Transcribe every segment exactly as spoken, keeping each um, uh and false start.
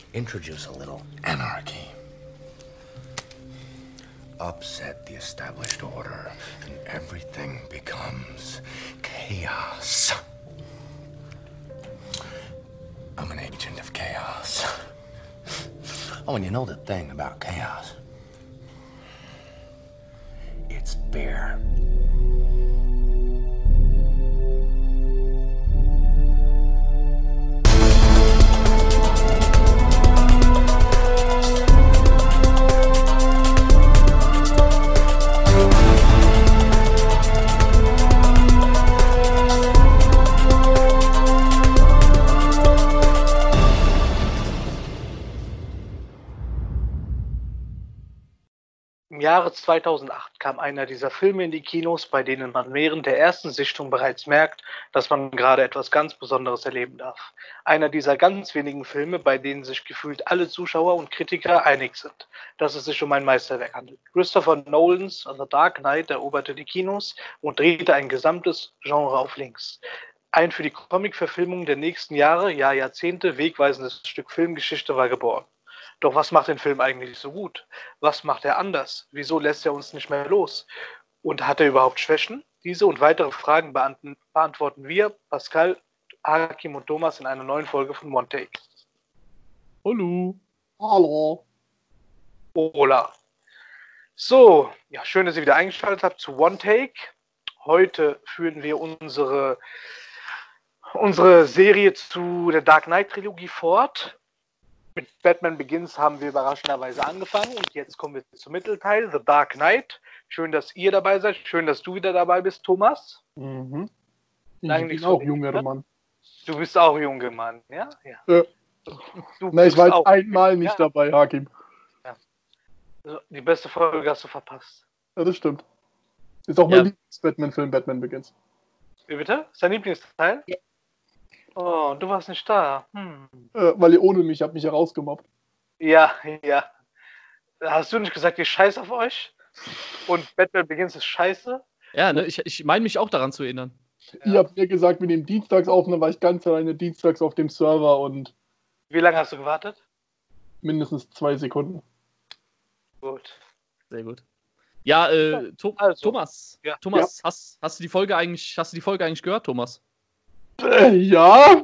Introduce a little anarchy. Upset the established order, and everything becomes chaos. I'm an agent of chaos. Oh, and you know the thing about chaos? It's beer. Im Jahre zweitausendacht kam einer dieser Filme in die Kinos, bei denen man während der ersten Sichtung bereits merkt, dass man gerade etwas ganz Besonderes erleben darf. Einer dieser ganz wenigen Filme, bei denen sich gefühlt alle Zuschauer und Kritiker einig sind, dass es sich um ein Meisterwerk handelt. Christopher Nolans The Dark Knight eroberte die Kinos und drehte ein gesamtes Genre auf links. Ein für die Comic-Verfilmung der nächsten Jahre, ja Jahrzehnte wegweisendes Stück Filmgeschichte war geboren. Doch was macht den Film eigentlich so gut? Was macht er anders? Wieso lässt er uns nicht mehr los? Und hat er überhaupt Schwächen? Diese und weitere Fragen beantworten wir, Pascal, Hakim und Thomas, in einer neuen Folge von One Take. Hallo. Hallo. Hola. So, ja, schön, dass ihr wieder eingeschaltet habt zu One Take. Heute führen wir unsere, unsere Serie zu der Dark Knight Trilogie fort. Mit Batman Begins haben wir überraschenderweise angefangen und jetzt kommen wir zum Mittelteil, The Dark Knight. Schön, dass ihr dabei seid. Schön, dass du wieder dabei bist, Thomas. Mhm. Ich Lange bin nicht auch so junger gehört. Mann. Du bist auch junger Mann, ja? Ja. Ja. Du Na, ich bist war auch- jetzt einmal nicht ja. dabei, Hakim. Also, die beste Folge hast du verpasst. Ja, das stimmt. Ist auch Ja. mein Lieblings-Batman-Film, Batman Begins. Wie bitte? Ist dein Lieblingsteil? Ja. Oh, du warst nicht da. Hm. Äh, weil ihr ohne mich habt mich herausgemobbt. Ja, ja. Hast du nicht gesagt, ich scheiß auf euch? Und Batman Begins ist scheiße? Ja, ne, ich, ich meine mich auch daran zu erinnern. Ihr habt mir gesagt, wir nehmen dienstags auf, und dann war ich ganz alleine dienstags auf dem Server und Wie lange hast du gewartet? mindestens zwei Sekunden. Gut. Sehr gut. Ja, äh, to Also, Thomas, ja. Thomas, Hast, hast du die Folge eigentlich, hast du die Folge eigentlich gehört, Thomas? Äh, ja.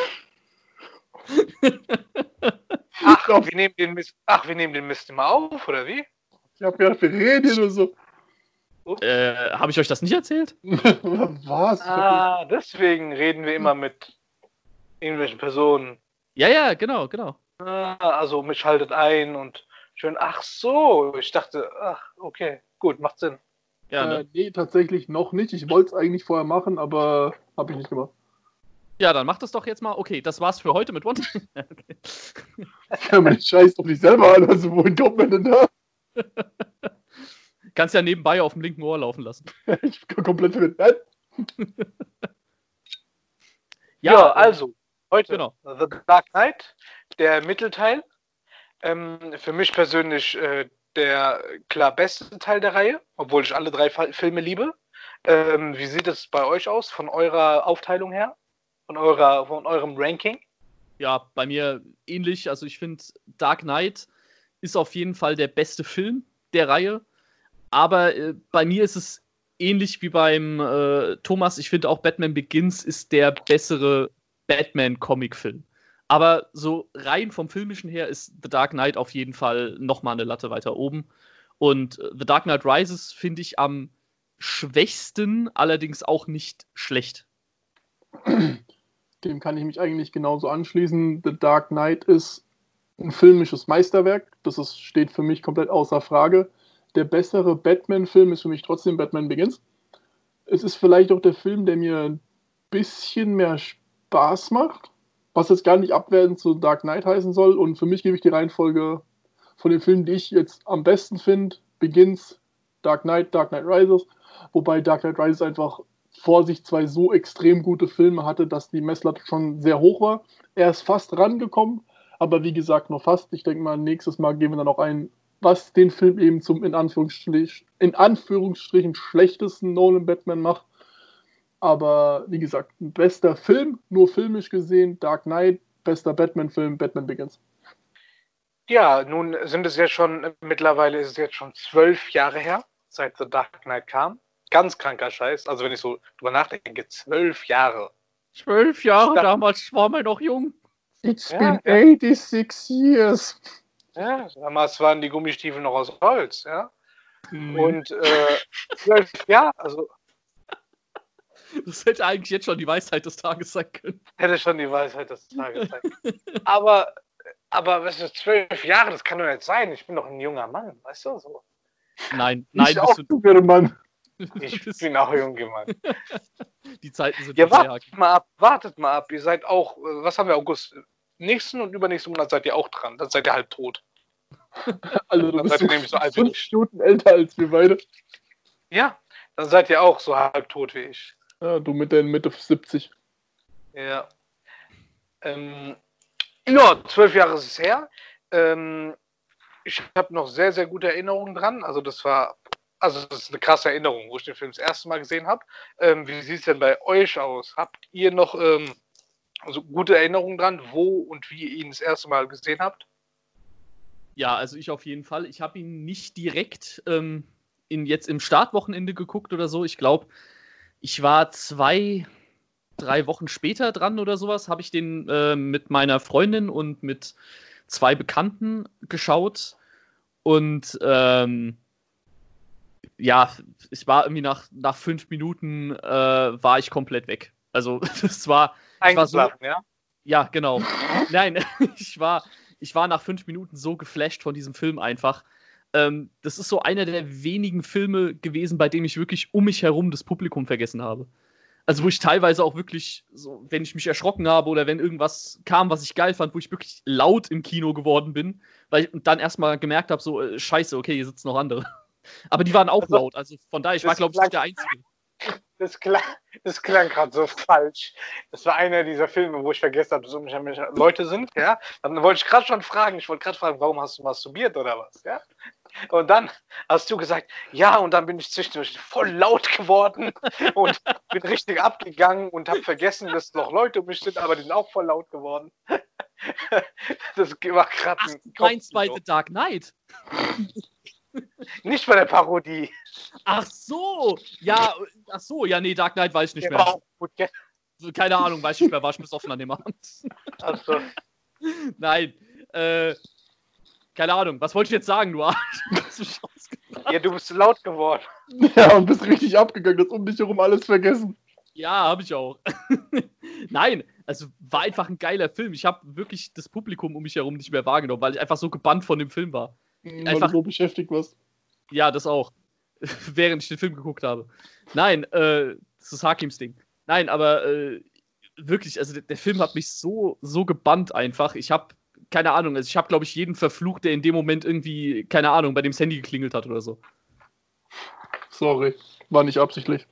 Ach, wir nehmen den Mist, ach, wir nehmen den Mist immer auf, oder wie? Ich hab gedacht, wir reden hier nur so. Äh, habe ich euch das nicht erzählt? Was? Ah, deswegen reden wir immer mit irgendwelchen Personen. Ja, ja, genau, genau. Ah, also mich haltet ein und schön, ach so, ich dachte, ach, okay, gut, macht Sinn. Ja, äh, ne? nee, tatsächlich noch nicht. Ich wollte es eigentlich vorher machen, aber habe ich nicht gemacht. Ja, dann mach das doch jetzt mal. Okay, das war's für heute mit One. Okay. Ich kann mir den Scheiß doch nicht selber an, also wohin kommt man denn da? Kannst ja nebenbei auf dem linken Ohr laufen lassen. Ich bin komplett mit. Nein. Ja, äh, also, heute genau. The Dark Knight, der Mittelteil. Ähm, für mich persönlich äh, der klar beste Teil der Reihe, obwohl ich alle drei Fa- Filme liebe. Ähm, wie sieht es bei euch aus, von eurer Aufteilung her? Von, eurer, von eurem Ranking? Ja, bei mir ähnlich. Also ich finde, Dark Knight ist auf jeden Fall der beste Film der Reihe. Aber äh, bei mir ist es ähnlich wie beim äh, Thomas. Ich finde auch Batman Begins ist der bessere Batman-Comic-Film. Aber so rein vom Filmischen her ist The Dark Knight auf jeden Fall nochmal eine Latte weiter oben. Und äh, The Dark Knight Rises finde ich am schwächsten, allerdings auch nicht schlecht. Dem kann ich mich eigentlich genauso anschließen. The Dark Knight ist ein filmisches Meisterwerk. Das ist, steht für mich komplett außer Frage. Der bessere Batman-Film ist für mich trotzdem Batman Begins. Es ist vielleicht auch der Film, der mir ein bisschen mehr Spaß macht, was jetzt gar nicht abwertend zu Dark Knight heißen soll. Und für mich gebe ich die Reihenfolge von den Filmen, die ich jetzt am besten finde: Begins, Dark Knight, Dark Knight Rises. Wobei Dark Knight Rises einfach vor sich zwei so extrem gute Filme hatte, dass die Messlatte schon sehr hoch war. Er ist fast rangekommen, aber wie gesagt, nur fast. Ich denke mal, nächstes Mal gehen wir dann auch ein, was den Film eben zum in Anführungsstrichen, in Anführungsstrichen schlechtesten Nolan Batman macht. Aber wie gesagt, bester Film, nur filmisch gesehen, Dark Knight, bester Batman-Film, Batman Begins. Ja, nun sind es ja schon, mittlerweile ist es jetzt schon zwölf Jahre her, seit The Dark Knight kam. Ganz kranker Scheiß. Also wenn ich so drüber nachdenke, zwölf Jahre. Zwölf Jahre, dachte- damals war man noch jung. It's Ja, been ja. eighty-six years. Ja, damals waren die Gummistiefel noch aus Holz, ja. Mhm. Und äh, zwölf Jahre, also Das hätte eigentlich jetzt schon die Weisheit des Tages sein können. hätte schon die Weisheit des Tages sein können. Aber, aber was ist zwölf Jahre, das kann doch nicht sein. Ich bin doch ein junger Mann, weißt du so. Nein, nein, ich auch, bist du, du wäre Mann. Ich bist- bin auch jung, Mann. die Zeiten sind Ja, vorbei, wartet Haki. mal ab, wartet mal ab. Ihr seid auch, äh, was haben wir, August? Nächsten und übernächsten Monat seid ihr auch dran. Dann seid ihr halb tot. Also du Dann bist seid so ihr nämlich so alt wie fünf ich. Minuten älter als wir beide. Ja, dann seid ihr auch so halb tot wie ich. Ja, du mit deinen Mitte siebzig. Ja. Ähm, ja, zwölf Jahre ist es her. Ähm, ich habe noch sehr, sehr gute Erinnerungen dran. Also das war, also das ist eine krasse Erinnerung, wo ich den Film das erste Mal gesehen habe. Ähm, wie sieht es denn bei euch aus? Habt ihr noch ähm, also gute Erinnerungen dran, wo und wie ihr ihn das erste Mal gesehen habt? Ja, also ich auf jeden Fall. Ich habe ihn nicht direkt ähm, in, jetzt im Startwochenende geguckt oder so. Ich glaube, ich war zwei, drei Wochen später dran oder sowas, habe ich den äh, mit meiner Freundin und mit zwei Bekannten geschaut. Und ähm, ja, ich war irgendwie nach, nach fünf Minuten äh, war ich komplett weg. Also das war, ich war so, Eingeschlafen, ja? ja, genau. Nein, ich war, ich war nach fünf Minuten so geflasht von diesem Film einfach. Ähm, das ist so einer der wenigen Filme gewesen, bei dem ich wirklich um mich herum das Publikum vergessen habe. Also wo ich teilweise auch wirklich, so, wenn ich mich erschrocken habe oder wenn irgendwas kam, was ich geil fand, wo ich wirklich laut im Kino geworden bin, weil ich dann erstmal gemerkt habe, so, äh, scheiße, okay, hier sitzen noch andere. Aber die waren auch Also, laut, also von daher, ich war, das glaube ich, klang- nicht der Einzige. Das klang, das klang gerade so falsch. Das war einer dieser Filme, wo ich vergessen habe, dass um mich herum Leute sind, ja. Dann wollte ich gerade schon fragen, ich wollte gerade fragen, warum hast du masturbiert oder was, ja? Und dann hast du gesagt, ja, und dann bin ich zwischendurch voll laut geworden und bin richtig abgegangen und habe vergessen, dass noch Leute um mich sind, aber die sind auch voll laut geworden. Das war gerade Ach, ein du meinst bei Kopfkino. The Dark Knight? Nicht bei der Parodie. Ach so, ja, ach so, ja, nee, Dark Knight weiß ich nicht Der mehr. war auch gut, gell? Keine Ahnung, weiß ich nicht mehr, war ich besoffen an dem Abend. Also, Nein, äh, keine Ahnung, was wollte ich jetzt sagen, du Arsch? Hast du mich rausgebracht? ja, du bist laut geworden. Ja, und bist richtig abgegangen, hast um dich herum alles vergessen. Ja, habe ich auch. Nein, also war einfach ein geiler Film. Ich habe wirklich das Publikum um mich herum nicht mehr wahrgenommen, weil ich einfach so gebannt von dem Film war. Weil Einfach- du so beschäftigt warst. Ja, das auch. Während ich den Film geguckt habe. Nein, äh, das ist Hakims Ding. Nein, aber äh, wirklich, also der, der Film hat mich so, so gebannt einfach. Ich habe, keine Ahnung, also ich habe, glaube ich, jeden verflucht, der in dem Moment irgendwie, keine Ahnung, bei dem das Handy geklingelt hat oder so. Sorry, war nicht absichtlich.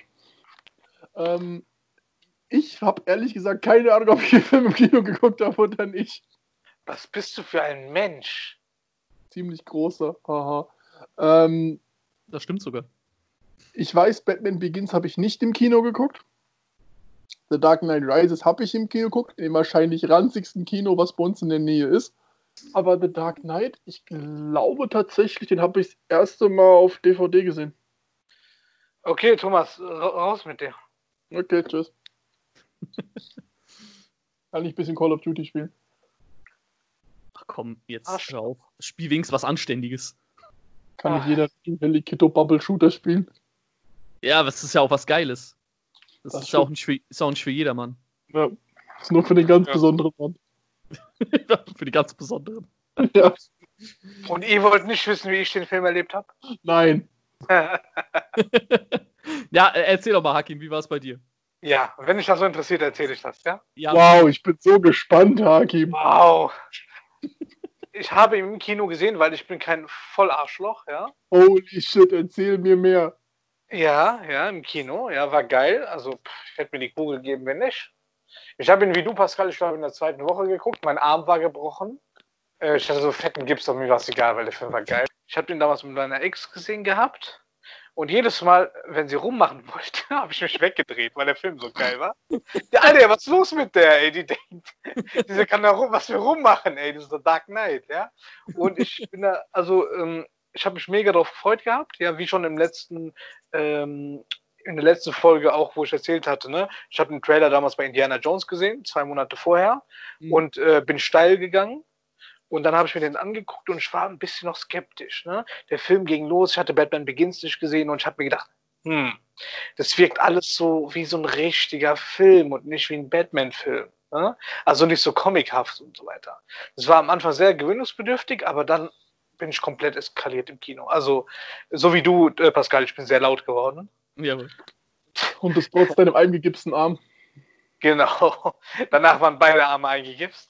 Ähm, ich habe ehrlich gesagt keine Ahnung, ob ich den Film im Kino geguckt habe oder nicht. Was bist du für ein Mensch? Ziemlich großer, haha. Ähm, Das stimmt sogar. ich weiß, Batman Begins habe ich nicht im Kino geguckt. The Dark Knight Rises habe ich im Kino geguckt, im wahrscheinlich ranzigsten Kino, was bei uns in der Nähe ist. Aber The Dark Knight, ich glaube tatsächlich, den habe ich das erste Mal auf D V D gesehen. Okay, Thomas, ra raus mit dir. Okay, tschüss. Kann ich ein bisschen Call of Duty spielen? Ach komm, jetzt Arsch. hör auf. Spiel wenigstens was Anständiges. Kann Ah. nicht jeder Helikito Bubble Shooter spielen? Ja, aber es ist ja auch was Geiles. Das, Das ist, ja auch nicht für, ist auch nicht für jedermann. Ja. Ist nur für den ganz Ja. besonderen Mann. Für die ganz Besonderen. Ja. Und ihr wollt nicht wissen, wie ich den Film erlebt habe? Nein. Ja, äh, erzähl doch mal, Hakim, wie war es bei dir? Ja, wenn dich das so interessiert, erzähle ich das, ja? Ja, Wow, ich bin so gespannt, Hakim. Wow. Ich habe ihn im Kino gesehen, weil ich bin kein Vollarschloch, ja? Holy shit, erzähl mir mehr. Ja, ja, im Kino. Ja, war geil. Also, pff, ich hätte mir die Kugel geben, wenn nicht. Ich habe ihn wie du, Pascal, ich glaube in der zweiten Woche geguckt. Mein Arm war gebrochen. Äh, ich hatte so fetten Gips, aber mir war es egal, weil der Film war geil. Ich habe den damals mit meiner Ex gesehen gehabt. Und jedes Mal, wenn sie rummachen wollte, habe ich mich weggedreht, weil der Film so geil war. Ja, Alter, was ist los mit der, ey? Die denkt, diese kann da rum, was wir rummachen, ey, das ist der Dark Knight, ja. Und ich bin da, also, ähm, ich habe mich mega darauf gefreut gehabt, ja, wie schon im letzten, ähm, in der letzten Folge auch, wo ich erzählt hatte, ne? Ich habe den Trailer damals bei Indiana Jones gesehen, zwei Monate vorher, mhm. und äh, bin steil gegangen. Und dann habe ich mir den angeguckt und ich war ein bisschen noch skeptisch. Ne? Der Film ging los, ich hatte Batman Begins nicht gesehen und ich habe mir gedacht, hm, das wirkt alles so wie so ein richtiger Film und nicht wie ein Batman-Film. Ne? Also nicht so comichaft und so weiter. Das war am Anfang sehr gewöhnungsbedürftig, aber dann bin ich komplett eskaliert im Kino. Also so wie du, äh, Pascal, ich bin sehr laut geworden. Jawohl. Und das trotz deinem eingegipsten Arm. Genau. Danach waren beide Arme eingegipst.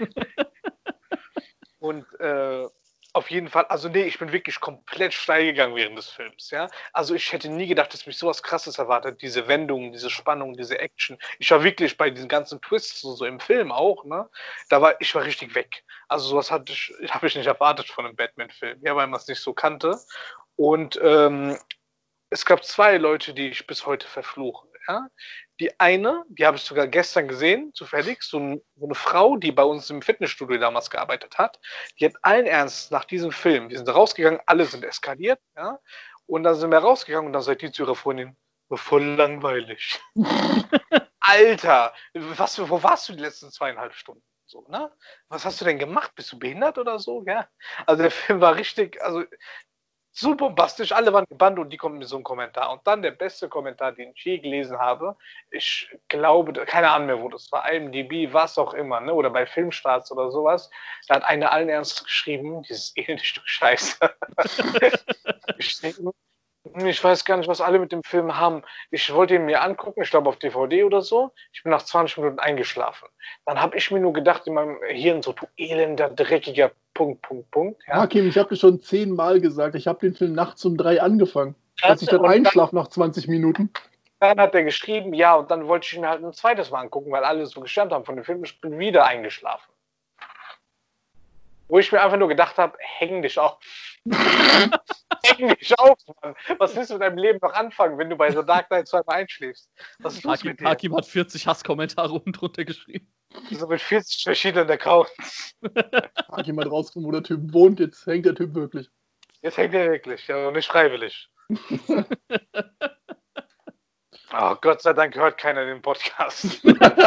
Und äh, auf jeden Fall, also nee, ich bin wirklich komplett steil gegangen während des Films, ja. Also ich hätte nie gedacht, dass mich sowas Krasses erwartet, diese Wendungen, diese Spannung, diese Action. Ich war wirklich bei diesen ganzen Twists, so, so im Film auch, ne. Da war, ich war richtig weg. Also sowas hatte ich, habe ich nicht erwartet von einem Batman-Film, ja, weil man es nicht so kannte. Und ähm, es gab zwei Leute, die ich bis heute verfluche, ja. Die eine, die habe ich sogar gestern gesehen, zufällig, so, ein, so eine Frau, die bei uns im Fitnessstudio damals gearbeitet hat, die hat allen Ernst nach diesem Film, wir sind rausgegangen, alle sind eskaliert, ja, und dann sind wir rausgegangen und dann sagt die zu ihrer Freundin, voll langweilig. Alter, was, wo warst du die letzten zweieinhalb Stunden? So, ne? Was hast du denn gemacht? Bist du behindert oder so? Ja? Also der Film war richtig, also so bombastisch, alle waren gebannt und die kommen mit so einem Kommentar. Und dann der beste Kommentar, den ich je gelesen habe, ich glaube, keine Ahnung mehr, wo das war, I M D B, was auch immer, ne? Oder bei Filmstarts oder sowas, da hat eine allen Ernst geschrieben, dieses elende Stück Scheiße. ich, ich weiß gar nicht, was alle mit dem Film haben. Ich wollte ihn mir angucken, ich glaube auf D V D oder so. Ich bin nach zwanzig Minuten eingeschlafen. Dann habe ich mir nur gedacht in meinem Hirn so, du elender, dreckiger Punkt, Punkt, Punkt. Ja. Hakim, ich habe dir schon zehnmal gesagt, ich habe den Film nachts um drei angefangen. Dass ich dann einschlafe nach zwanzig Minuten. Dann hat er geschrieben, ja, und dann wollte ich ihn halt ein zweites Mal angucken, weil alle so geschwärmt haben von dem Film. Ich bin wieder eingeschlafen. Wo ich mir einfach nur gedacht habe, häng dich auf. Häng dich auf, Mann. Was willst du mit deinem Leben noch anfangen, wenn du bei The Dark Knight zweimal einschläfst? Was ist los Hakim, mit dir? Hakim hat vierzig Hasskommentare unten drunter geschrieben. So mit vierzig verschiedenen Accounts. Hakim hat rausgefunden, wo der Typ wohnt, jetzt hängt der Typ wirklich. Jetzt hängt er wirklich, ja, und nicht freiwillig. Oh, Gott sei Dank hört keiner den Podcast.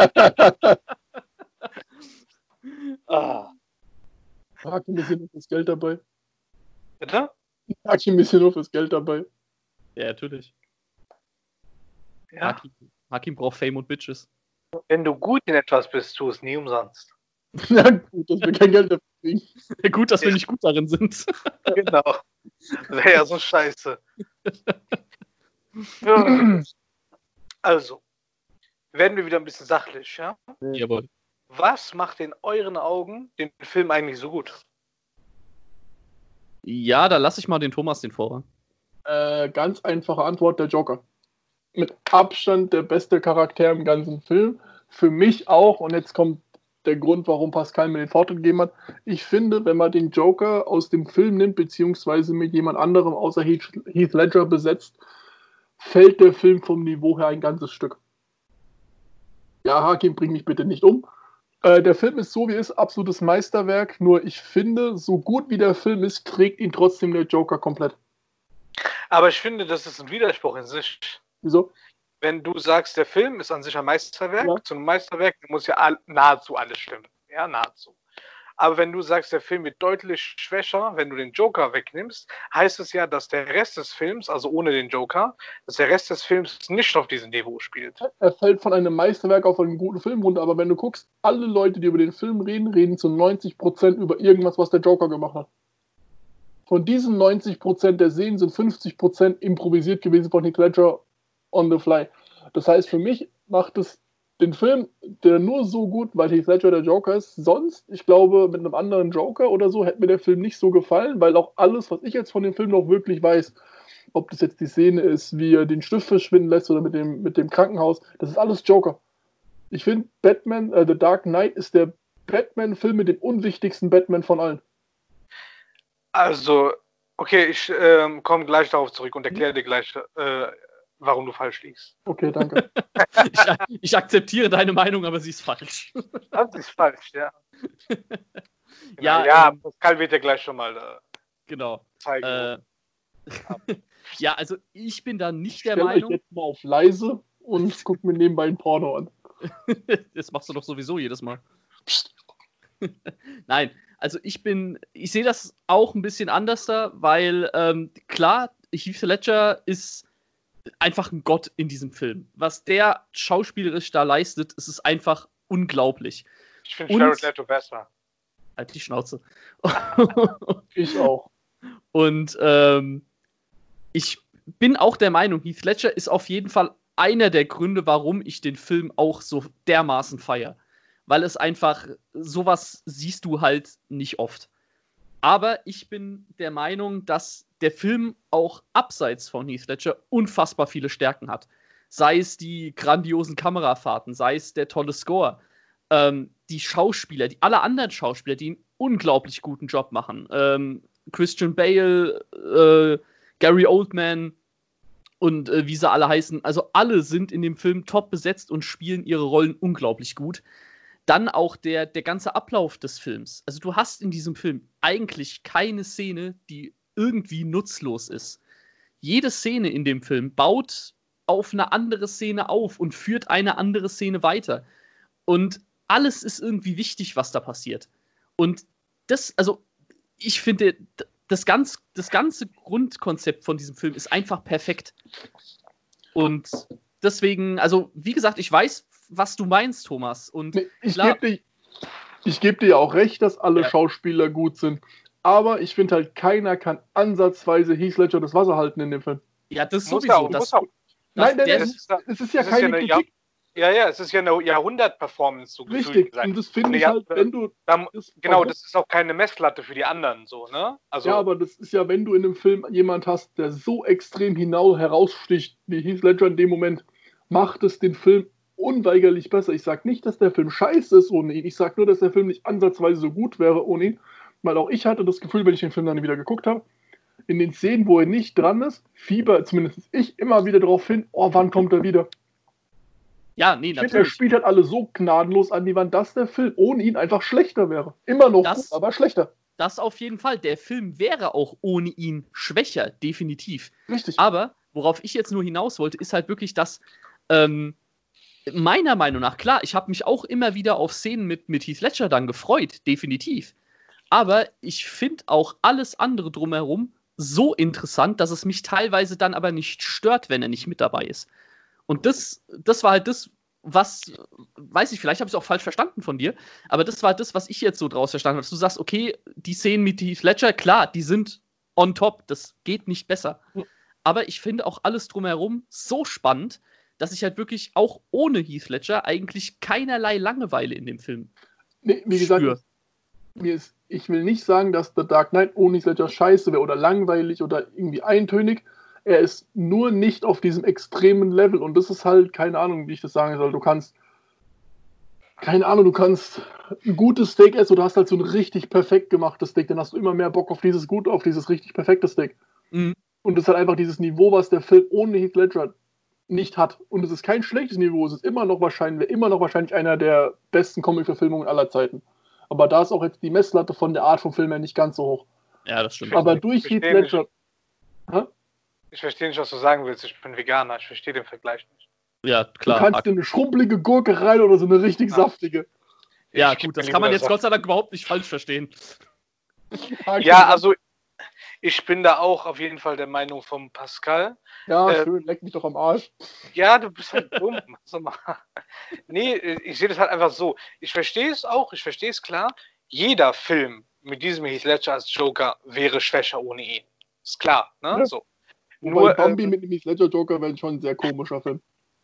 ah. Hakim ist hier nur fürs Geld dabei. Bitte? Hakim ist hier nur fürs Geld dabei. Ja, natürlich. Ja. Hakim, Hakim braucht Fame und Bitches. Wenn du gut in etwas bist, tu es nie umsonst. Na gut, dass wir kein Geld dafür kriegen. Ja, gut, dass wir nicht gut darin sind. Genau. Wäre ja so scheiße. Ja. Also, werden wir wieder ein bisschen sachlich, ja? Jawohl. Was macht in euren Augen den Film eigentlich so gut? Ja, da lasse ich mal den Thomas den Vorrang. Äh, ganz einfache Antwort, der Joker. Mit Abstand der beste Charakter im ganzen Film. Für mich auch, und jetzt kommt der Grund, warum Pascal mir den Vortritt gegeben hat. Ich finde, wenn man den Joker aus dem Film nimmt, beziehungsweise mit jemand anderem außer Heath Ledger besetzt, fällt der Film vom Niveau her ein ganzes Stück. Ja, Hakim, bring mich bitte nicht um. Äh, der Film ist so, wie er ist, absolutes Meisterwerk, nur ich finde, so gut wie der Film ist, trägt ihn trotzdem der Joker komplett. Aber ich finde, das ist ein Widerspruch in sich. Wieso? Wenn du sagst, der Film ist an sich ein Meisterwerk, Ja. zu einem Meisterwerk muss ja all, nahezu alles stimmen. Ja, nahezu. Aber wenn du sagst, der Film wird deutlich schwächer, wenn du den Joker wegnimmst, heißt es ja, dass der Rest des Films, also ohne den Joker, dass der Rest des Films nicht auf diesem Niveau spielt. Er fällt von einem Meisterwerk auf einen guten Film runter, aber wenn du guckst, alle Leute, die über den Film reden, reden zu neunzig Prozent über irgendwas, was der Joker gemacht hat. Von diesen neunzig Prozent der Szenen sind fünfzig Prozent improvisiert gewesen von Heath Ledger on the fly. Das heißt, für mich macht es den Film, der nur so gut, weil Heath Ledger der Joker ist. Sonst, ich glaube, mit einem anderen Joker oder so, hätte mir der Film nicht so gefallen, weil auch alles, was ich jetzt von dem Film noch wirklich weiß, ob das jetzt die Szene ist, wie er den Stift verschwinden lässt oder mit dem, mit dem Krankenhaus, das ist alles Joker. Ich finde, Batman, äh, The Dark Knight ist der Batman-Film mit dem unwichtigsten Batman von allen. Also, Okay, ich ähm, komme gleich darauf zurück und erkläre dir gleich, äh, warum du falsch liegst. Okay, danke. ich, ich akzeptiere deine Meinung, aber sie ist falsch. Das ist falsch, ja. Ja, ja, ja ähm, Pascal wird ja gleich schon mal äh, genau. zeigen. Äh, ja, also ich bin da nicht Stell der euch Meinung. jetzt mal auf leise und guck mir nebenbei ein Porno an. Das machst du doch sowieso jedes Mal. Nein, also ich bin, ich sehe das auch ein bisschen anders da, weil ähm, klar, Heath Ledger ist einfach ein Gott in diesem Film. Was der schauspielerisch da leistet, ist es einfach unglaublich. Ich finde Und- Jared Leto besser. Halt die Schnauze. Ich auch. Und ähm, ich bin auch der Meinung, Heath Ledger ist auf jeden Fall einer der Gründe, warum ich den Film auch so dermaßen feiere. Weil es einfach, sowas siehst du halt nicht oft. Aber ich bin der Meinung, dass der Film auch abseits von Heath Ledger unfassbar viele Stärken hat. Sei es die grandiosen Kamerafahrten, sei es der tolle Score, ähm, die Schauspieler, die alle anderen Schauspieler, die einen unglaublich guten Job machen. Ähm, Christian Bale, äh, Gary Oldman und äh, wie sie alle heißen. Also alle sind in dem Film top besetzt und spielen ihre Rollen unglaublich gut. Dann auch der, der ganze Ablauf des Films. Also du hast in diesem Film eigentlich keine Szene, die irgendwie nutzlos ist. Jede Szene in dem Film baut auf eine andere Szene auf und führt eine andere Szene weiter. Und alles ist irgendwie wichtig, was da passiert. Und das, also ich finde, das, ganz, das ganze Grundkonzept von diesem Film ist einfach perfekt. Und deswegen, also wie gesagt, ich weiß, was du meinst, Thomas. Und Nee, ich klar- gebe dir, ich geb dir ja auch recht, dass alle Ja. Schauspieler gut sind. Aber ich finde halt, keiner kann ansatzweise Heath Ledger das Wasser halten in dem Film. ja, das Muss sowieso. auch, das, muss auch. Nein, nein, der- nein, Das ist, ja- es ist ja das ist keine ja eine, ja, Kritik. ja, ja, es ist ja eine Jahrhundert-Performance so gefühlt Richtig. gesagt. Und das finde ich Ja, halt, wenn du Da, das genau, versuchst- das ist auch keine Messlatte für die anderen, so, ne? Also, Ja, aber das ist ja, wenn du in einem Film jemand hast, der so extrem hinaus heraussticht wie Heath Ledger in dem Moment, macht es den Film unweigerlich besser. Ich sage nicht, dass der Film scheiße ist ohne ihn. Ich sage nur, dass der Film nicht ansatzweise so gut wäre ohne ihn. Weil auch ich hatte das Gefühl, wenn ich den Film dann wieder geguckt habe, in den Szenen, wo er nicht dran ist, fieber zumindest ich immer wieder darauf hin, oh, wann kommt er wieder? ja, nee, Ich finde, er natürlich. spielt halt alle so gnadenlos an die Wand, dass der Film ohne ihn einfach schlechter wäre. Immer noch Das- gut, aber schlechter. Das auf jeden Fall. Der Film wäre auch ohne ihn schwächer, definitiv. Richtig. Aber worauf ich jetzt nur hinaus wollte, ist halt wirklich, dass ähm, meiner Meinung nach, klar, ich habe mich auch immer wieder auf Szenen mit, mit Heath Ledger dann gefreut, definitiv. Aber ich finde auch alles andere drumherum so interessant, dass es mich teilweise dann aber nicht stört, wenn er nicht mit dabei ist. Und das, das war halt das, was, weiß ich, vielleicht habe ich es auch falsch verstanden von dir, aber das war das, was ich jetzt so draus verstanden habe. Dass du sagst, okay, die Szenen mit Heath Ledger, klar, die sind on top, das geht nicht besser. Aber ich finde auch alles drumherum so spannend, dass ich halt wirklich auch ohne Heath Ledger eigentlich keinerlei Langeweile in dem Film Nee, wie gesagt, spüre. mir ist, ich will nicht sagen, dass The Dark Knight ohne Heath Ledger scheiße wäre oder langweilig oder irgendwie eintönig. Er ist nur nicht auf diesem extremen Level und das ist halt, keine Ahnung, wie ich das sagen soll. Du kannst, keine Ahnung, du kannst ein gutes Steak essen oder hast halt so ein richtig perfekt gemachtes Steak, dann hast du immer mehr Bock auf dieses gut, auf dieses richtig perfekte Steak. Mhm. Und das ist halt einfach dieses Niveau, was der Film ohne Heath Ledger nicht hat. Und es ist kein schlechtes Niveau, es ist immer noch wahrscheinlich, immer noch wahrscheinlich einer der besten Comic-Verfilmungen aller Zeiten. Aber da ist auch jetzt die Messlatte von der Art von Film her nicht ganz so hoch. Ja, das stimmt. Aber Ich durch verstehe Heath Ledger. Hä? ich verstehe nicht, was du sagen willst. Ich bin Veganer, ich verstehe den Vergleich nicht. Ja, Du klar. kannst dir eine schrumpelige Gurke rein oder so eine richtig Ja. saftige. Ja, Ich gut, bin das kann man lieber jetzt Gott sei Dank überhaupt nicht falsch verstehen. Ja, also ich bin da auch auf jeden Fall der Meinung von Pascal. Ja, äh, schön, leck mich doch am Arsch. Ja, du bist halt dumm. Sag mal. Nee, ich sehe das halt einfach so. Ich verstehe es auch, ich verstehe es klar. Jeder Film mit diesem Heath Ledger als Joker wäre schwächer ohne ihn. Ist klar, ne? Ja. So. Wobei Nur, Bambi ähm, mit dem Heath Ledger Joker wäre schon ein sehr komischer Film.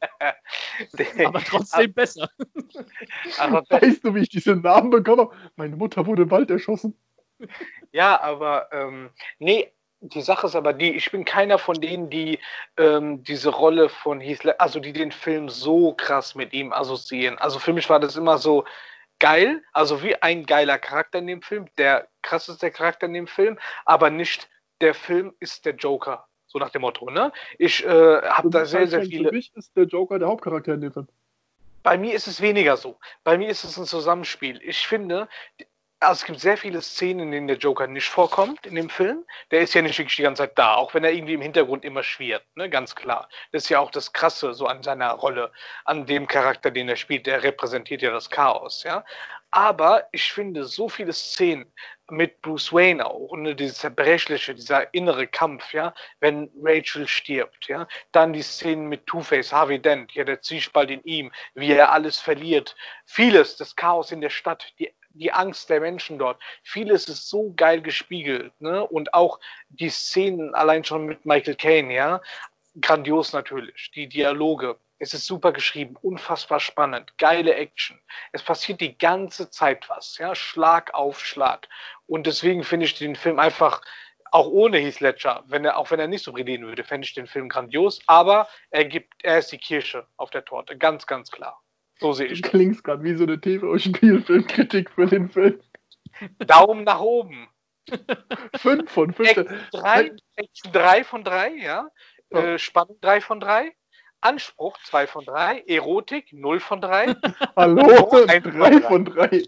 Aber trotzdem besser. aber, Weißt du, wie ich diesen Namen bekomme? Meine Mutter wurde im Wald erschossen. ja, aber ähm, nee, die Sache ist aber die, ich bin keiner von denen, die ähm, diese Rolle von Heath Ledger, also die den Film so krass mit ihm assoziieren. Also für mich war das immer so geil, also wie ein geiler Charakter in dem Film, der krasseste Charakter in dem Film, aber nicht der Film ist der Joker. So nach dem Motto, ne? Ich äh, habe da sehr, sehr viele... Für mich ist der Joker der Hauptcharakter in dem Film. Bei mir ist es weniger so. Bei mir ist es ein Zusammenspiel. Ich finde, also es gibt sehr viele Szenen, in denen der Joker nicht vorkommt in dem Film. Der ist ja nicht wirklich die ganze Zeit da, auch wenn er irgendwie im Hintergrund immer schwirrt, ne? Ganz klar. Das ist ja auch das Krasse so an seiner Rolle, an dem Charakter, den er spielt. Der repräsentiert ja das Chaos, ja. Aber ich finde, so viele Szenen mit Bruce Wayne auch und ne, dieses zerbrechliche, dieser innere Kampf, ja, wenn Rachel stirbt, ja, dann die Szenen mit Two-Face, Harvey Dent, ja, der Zwiespalt in ihm, wie er alles verliert, vieles, das Chaos in der Stadt, die die Angst der Menschen dort. Vieles ist so geil gespiegelt, ne? Und auch die Szenen allein schon mit Michael Caine, ja, grandios natürlich. Die Dialoge, es ist super geschrieben, unfassbar spannend, geile Action. Es passiert die ganze Zeit was, ja, Schlag auf Schlag. Und deswegen finde ich den Film einfach, auch ohne Heath Ledger, wenn er, auch wenn er nicht so brillieren würde, fände ich den Film grandios. Aber er gibt, er ist die Kirsche auf der Torte, ganz, ganz klar. So sehe ich das. Klingt gerade wie so eine T V-Spielfilmkritik für den Film. Daumen nach oben. Fünf von fünf. Action drei, Action drei von drei, ja. ja. Äh, Spannung drei von drei. Anspruch zwei von drei. Erotik null von drei. Hallo, drei von drei.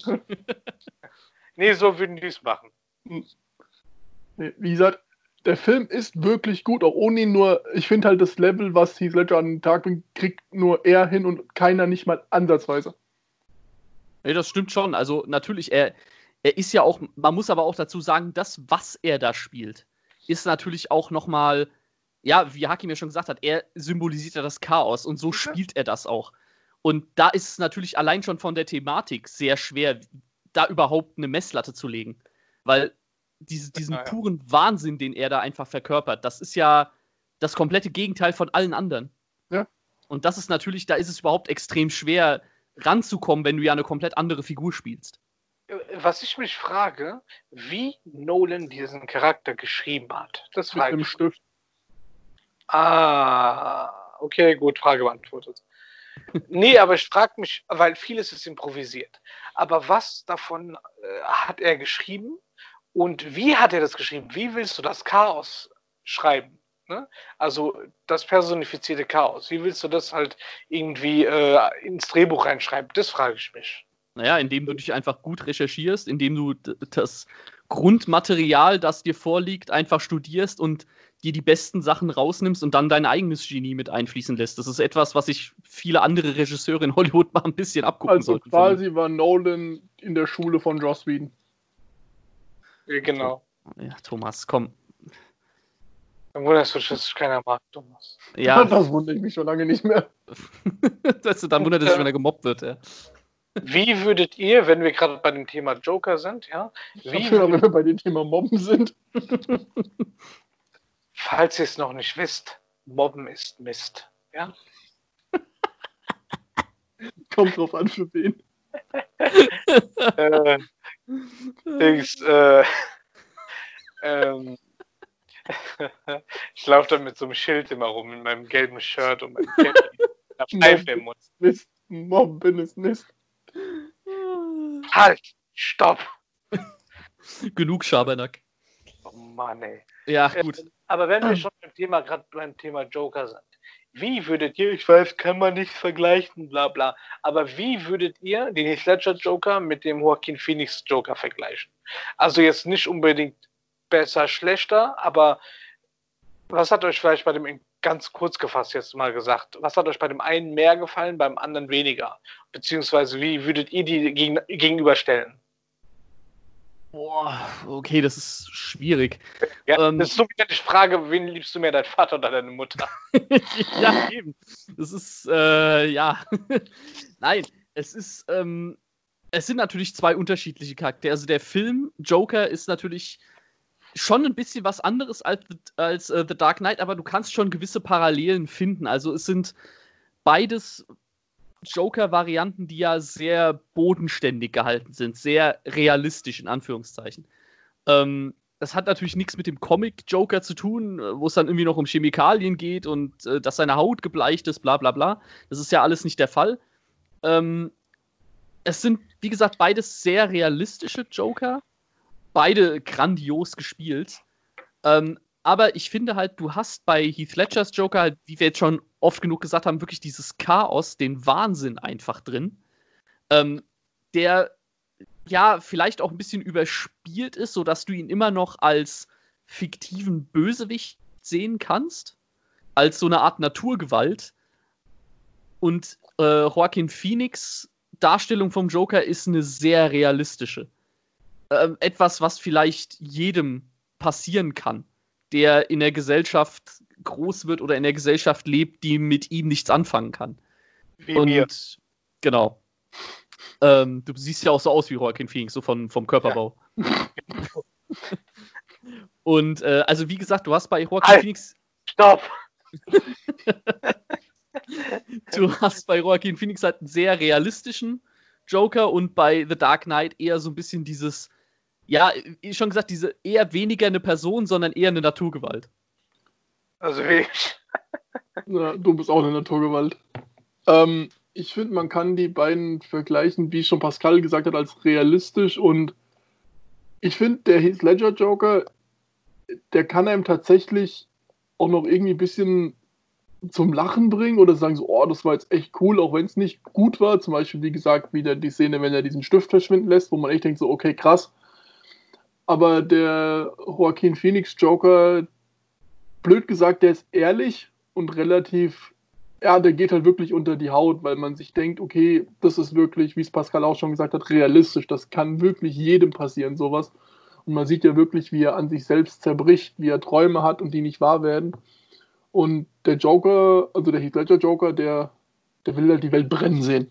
Nee, so würden die es machen. Nee, wie gesagt, der Film ist wirklich gut, auch ohne ihn nur, ich finde halt das Level, was Heath Ledger an den Tag bringt, kriegt nur er hin und keiner nicht mal ansatzweise. Ja, das stimmt schon. Also natürlich, er, er ist ja auch, man muss aber auch dazu sagen, das, was er da spielt, ist natürlich auch nochmal, ja, wie Hakim ja schon gesagt hat, er symbolisiert ja das Chaos und so spielt er das auch. Und da ist es natürlich allein schon von der Thematik sehr schwer, da überhaupt eine Messlatte zu legen. Weil diese, diesen ja, ja. puren Wahnsinn, den er da einfach verkörpert, das ist ja das komplette Gegenteil von allen anderen. Ja. Und das ist natürlich, da ist es überhaupt extrem schwer ranzukommen, wenn du ja eine komplett andere Figur spielst. Was ich mich frage, wie Nolan diesen Charakter geschrieben hat. Das frage ich. Mit dem Stift. Ah, okay, gut, Frage beantwortet. Nee, aber ich frage mich, weil vieles ist improvisiert. Aber was davon äh, hat er geschrieben? Und wie hat er das geschrieben? Wie willst du das Chaos schreiben? Ne? Also das personifizierte Chaos. Wie willst du das halt irgendwie äh, ins Drehbuch reinschreiben? Das frage ich mich. Naja, indem du dich einfach gut recherchierst, indem du d- das Grundmaterial, das dir vorliegt, einfach studierst und dir die besten Sachen rausnimmst und dann dein eigenes Genie mit einfließen lässt. Das ist etwas, was sich viele andere Regisseure in Hollywood mal ein bisschen abgucken also sollten. Quasi war Nolan in der Schule von Joss Whedon. Ja, genau. Ja, Thomas, komm. Dann wunderst du dich, dass ich keiner mag, Thomas. Ja. Das wundert mich schon lange nicht mehr. das, dann wundert es sich, wenn er gemobbt wird, ja. Wie würdet ihr, wenn wir gerade bei dem Thema Joker sind, ja? Wie Schön, wenn wir bei dem Thema Mobben sind. Falls ihr es noch nicht wisst, Mobben ist Mist, ja? Kommt drauf an, für wen. äh, Dings, äh, ähm, ich laufe da mit so einem Schild immer rum, in meinem gelben Shirt und meinem Cappy, einer Pfeife im Mund. Mist, Mobben ist Mist. Halt! Stopp! Genug Schabernack. Oh Mann, ey. Ja, gut. Äh, aber wenn wir schon beim Thema, gerade beim Thema Joker sind, wie würdet ihr, ich weiß, kann man nicht vergleichen, bla bla, aber wie würdet ihr den Heath Ledger Joker mit dem Joaquin Phoenix Joker vergleichen? Also jetzt nicht unbedingt besser, schlechter, aber was hat euch vielleicht bei dem, ganz kurz gefasst jetzt mal gesagt, was hat euch bei dem einen mehr gefallen, beim anderen weniger? Beziehungsweise wie würdet ihr die gegen, gegenüberstellen? Boah, okay, das ist schwierig. Ja, ähm, das ist so, wie ich frage, wen liebst du mehr, dein Vater oder deine Mutter? Ja, eben. Das ist, äh, ja. Nein, es ist, ähm, es sind natürlich zwei unterschiedliche Charaktere. Also der Film Joker ist natürlich schon ein bisschen was anderes als, als uh, The Dark Knight, aber du kannst schon gewisse Parallelen finden. Also es sind beides Joker-Varianten, die ja sehr bodenständig gehalten sind, sehr realistisch in Anführungszeichen. Ähm, das hat natürlich nichts mit dem Comic-Joker zu tun, wo es dann irgendwie noch um Chemikalien geht und äh, dass seine Haut gebleicht ist, bla bla bla. Das ist ja alles nicht der Fall. Ähm, es sind, wie gesagt, beides sehr realistische Joker. Beide grandios gespielt. Ähm, aber ich finde halt, du hast bei Heath Ledgers Joker halt, wie wir jetzt schon oft genug gesagt haben, wirklich dieses Chaos, den Wahnsinn einfach drin, ähm, der ja vielleicht auch ein bisschen überspielt ist, sodass du ihn immer noch als fiktiven Bösewicht sehen kannst, als so eine Art Naturgewalt. Und äh, Joaquin Phoenix' Darstellung vom Joker ist eine sehr realistische. Ähm, etwas, was vielleicht jedem passieren kann, der in der Gesellschaft groß wird oder in der Gesellschaft lebt, die mit ihm nichts anfangen kann. Wie Und mir. genau. Ähm, du siehst ja auch so aus wie Joaquin Phoenix, so von, vom Körperbau. Ja. Und äh, also wie gesagt, du hast bei Joaquin Halt. Phoenix... Stopp! Du hast bei Joaquin Phoenix halt einen sehr realistischen Joker und bei The Dark Knight eher so ein bisschen dieses, ja, wie schon gesagt, diese eher weniger eine Person, sondern eher eine Naturgewalt. Also wie ich. Ja, du bist auch eine Naturgewalt. Ähm, ich finde, man kann die beiden vergleichen, wie schon Pascal gesagt hat, als realistisch. Und ich finde, der Heath Ledger Joker, der kann einem tatsächlich auch noch irgendwie ein bisschen zum Lachen bringen oder sagen so, oh, das war jetzt echt cool, auch wenn es nicht gut war. Zum Beispiel, wie gesagt, wieder die Szene, wenn er diesen Stift verschwinden lässt, wo man echt denkt so, okay, krass. Aber der Joaquin Phoenix Joker, blöd gesagt, der ist ehrlich und relativ, ja, der geht halt wirklich unter die Haut, weil man sich denkt, okay, das ist wirklich, wie es Pascal auch schon gesagt hat, realistisch. Das kann wirklich jedem passieren, sowas. Und man sieht ja wirklich, wie er an sich selbst zerbricht, wie er Träume hat und die nicht wahr werden. Und der Joker, also der Heath Ledger Joker, der, der will halt die Welt brennen sehen.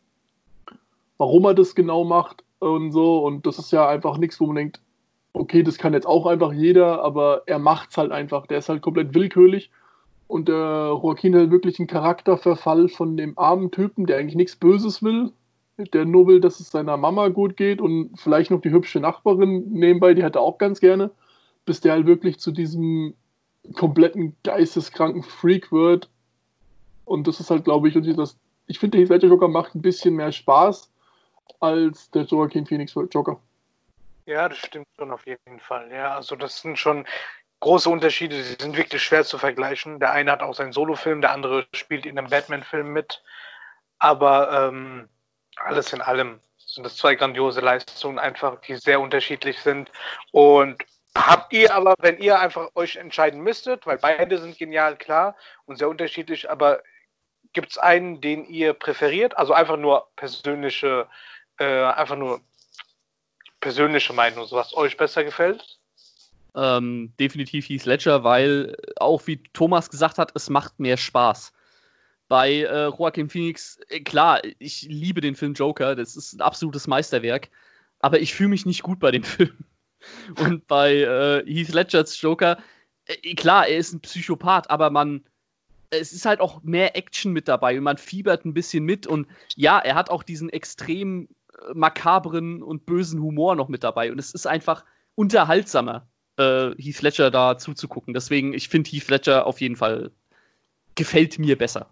Warum er das genau macht und so, und das ist ja einfach nichts, wo man denkt, okay, das kann jetzt auch einfach jeder, aber er macht's halt einfach. Der ist halt komplett willkürlich. Und der Joaquin hat wirklich einen Charakterverfall von dem armen Typen, der eigentlich nichts Böses will. Der nur will, dass es seiner Mama gut geht und vielleicht noch die hübsche Nachbarin nebenbei, die hat er auch ganz gerne, bis der halt wirklich zu diesem kompletten geisteskranken Freak wird. Und das ist halt, glaube ich, und das, ich finde, der Heath Ledger Joker macht ein bisschen mehr Spaß als der Joaquin Phoenix Joker. Ja, das stimmt schon auf jeden Fall. Ja, also das sind schon große Unterschiede, die sind wirklich schwer zu vergleichen. Der eine hat auch seinen Solofilm, der andere spielt in einem Batman-Film mit. Aber ähm, alles in allem sind das zwei grandiose Leistungen, einfach, die sehr unterschiedlich sind. Und habt ihr aber, wenn ihr einfach euch entscheiden müsstet, weil beide sind genial, klar, und sehr unterschiedlich, aber gibt es einen, den ihr präferiert? Also einfach nur persönliche, äh, einfach nur persönliche Meinung, so was euch besser gefällt? Ähm, definitiv Heath Ledger, weil auch wie Thomas gesagt hat, es macht mehr Spaß. Bei äh, Joaquin Phoenix, äh, klar, ich liebe den Film Joker, das ist ein absolutes Meisterwerk, aber ich fühle mich nicht gut bei dem Film. Und bei äh, Heath Ledgers Joker, äh, klar, er ist ein Psychopath, aber man, es ist halt auch mehr Action mit dabei und man fiebert ein bisschen mit und ja, er hat auch diesen extrem äh, makabren und bösen Humor noch mit dabei und es ist einfach unterhaltsamer, äh, Heath Ledger da zuzugucken. Deswegen, ich finde Heath Ledger auf jeden Fall gefällt mir besser.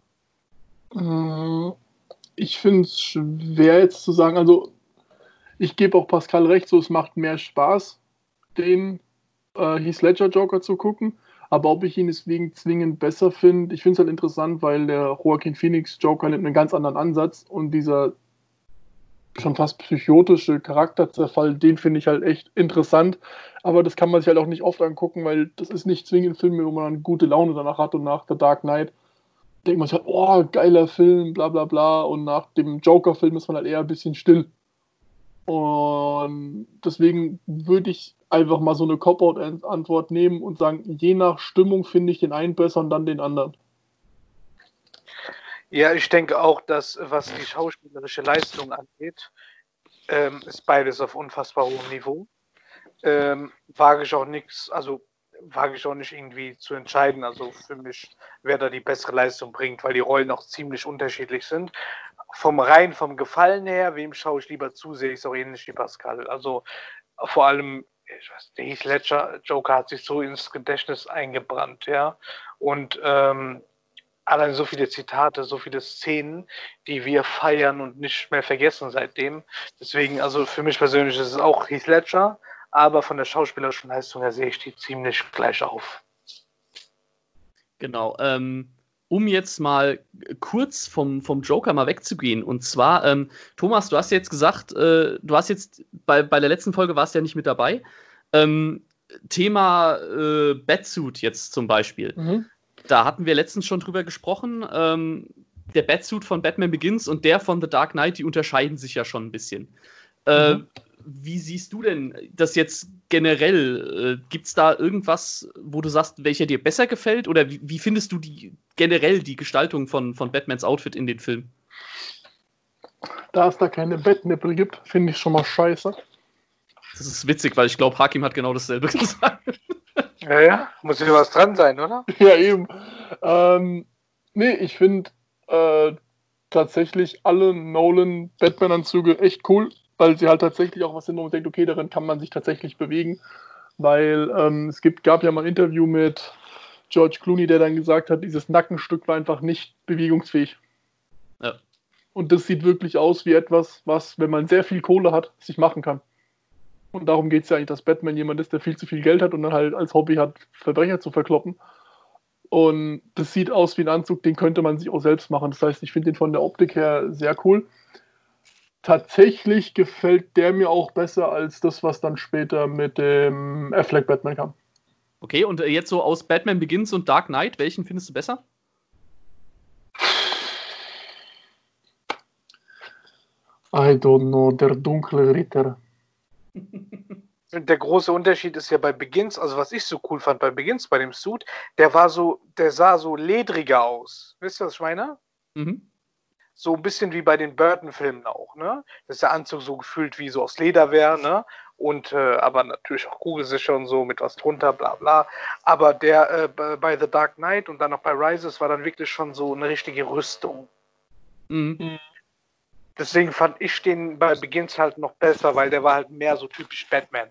Ich finde es schwer jetzt zu sagen, also ich gebe auch Pascal recht, so es macht mehr Spaß, den äh, Heath Ledger Joker zu gucken, aber ob ich ihn deswegen zwingend besser finde, ich finde es halt interessant, weil der Joaquin Phoenix Joker nimmt einen ganz anderen Ansatz und dieser schon fast psychotische Charakterzerfall, den finde ich halt echt interessant, aber das kann man sich halt auch nicht oft angucken, weil das ist nicht zwingend Filme, wo man dann gute Laune danach hat und nach The Dark Knight denkt man sich halt, oh, geiler Film, bla bla bla, und nach dem Joker-Film ist man halt eher ein bisschen still. Und deswegen würde ich einfach mal so eine Cop-Out-Antwort nehmen und sagen, je nach Stimmung finde ich den einen besser und dann den anderen. Ja, ich denke auch, dass was die schauspielerische Leistung angeht, ähm, ist beides auf unfassbar hohem Niveau. Ähm, wage ich auch nichts, also wage ich auch nicht irgendwie zu entscheiden. Also für mich, wer da die bessere Leistung bringt, weil die Rollen auch ziemlich unterschiedlich sind. Vom rein, vom Gefallen her, wem schaue ich lieber zu, sehe ich es auch ähnlich wie Pascal. Also vor allem, ich weiß, der Heath Ledger Joker hat sich so ins Gedächtnis eingebrannt, ja. Und ähm, allein so viele Zitate, so viele Szenen, die wir feiern und nicht mehr vergessen seitdem. Deswegen, also für mich persönlich ist es auch Heath Ledger, aber von der schauspielerischen Leistung her sehe ich die ziemlich gleich auf. Genau. Ähm, um jetzt mal kurz vom, vom Joker mal wegzugehen. Und zwar, ähm, Thomas, du hast jetzt gesagt, äh, du hast jetzt, bei, bei der letzten Folge warst du ja nicht mit dabei. Ähm, Thema äh, Batsuit jetzt zum Beispiel. Mhm. Da hatten wir letztens schon drüber gesprochen. Ähm, der Batsuit von Batman Begins und der von The Dark Knight, die unterscheiden sich ja schon ein bisschen. Äh, mhm. Wie siehst du denn das jetzt generell? Äh, Gibt es da irgendwas, wo du sagst, welcher dir besser gefällt? Oder wie, wie findest du die generell die Gestaltung von, von Batmans Outfit in den Film? Da es da keine Bettnippel gibt, finde ich schon mal scheiße. Das ist witzig, weil ich glaube, Hakim hat genau dasselbe gesagt. Ja, ja, muss ja was dran sein, oder? Ja, eben. Ähm, nee, ich finde äh, tatsächlich alle Nolan-Batman-Anzüge echt cool, weil sie halt tatsächlich auch was sind, wo man denkt, okay, darin kann man sich tatsächlich bewegen. Weil ähm, es gibt, gab ja mal ein Interview mit George Clooney, der dann gesagt hat, dieses Nackenstück war einfach nicht bewegungsfähig. Ja. Und das sieht wirklich aus wie etwas, was, wenn man sehr viel Kohle hat, sich machen kann. Und darum geht es ja eigentlich, dass Batman jemand ist, der viel zu viel Geld hat und dann halt als Hobby hat, Verbrecher zu verkloppen. Und das sieht aus wie ein Anzug, den könnte man sich auch selbst machen. Das heißt, ich finde den von der Optik her sehr cool. Tatsächlich gefällt der mir auch besser als das, was dann später mit dem Affleck Batman kam. Okay, und jetzt so aus Batman Begins und Dark Knight, welchen findest du besser? I don't know, der dunkle Ritter. Der große Unterschied ist ja bei Begins, also was ich so cool fand bei Begins, bei dem Suit, der war so, der sah so ledriger aus. Wisst ihr, was ich meine? Mhm. So ein bisschen wie bei den Burton-Filmen auch, ne? Dass der Anzug so gefühlt wie so aus Leder wäre, ne? Und, äh, aber natürlich auch kugelsicher und so mit was drunter, bla bla. Aber der äh, bei The Dark Knight und dann auch bei Rises war dann wirklich schon so eine richtige Rüstung. Mhm. Deswegen fand ich den bei Begins halt noch besser, weil der war halt mehr so typisch Batman.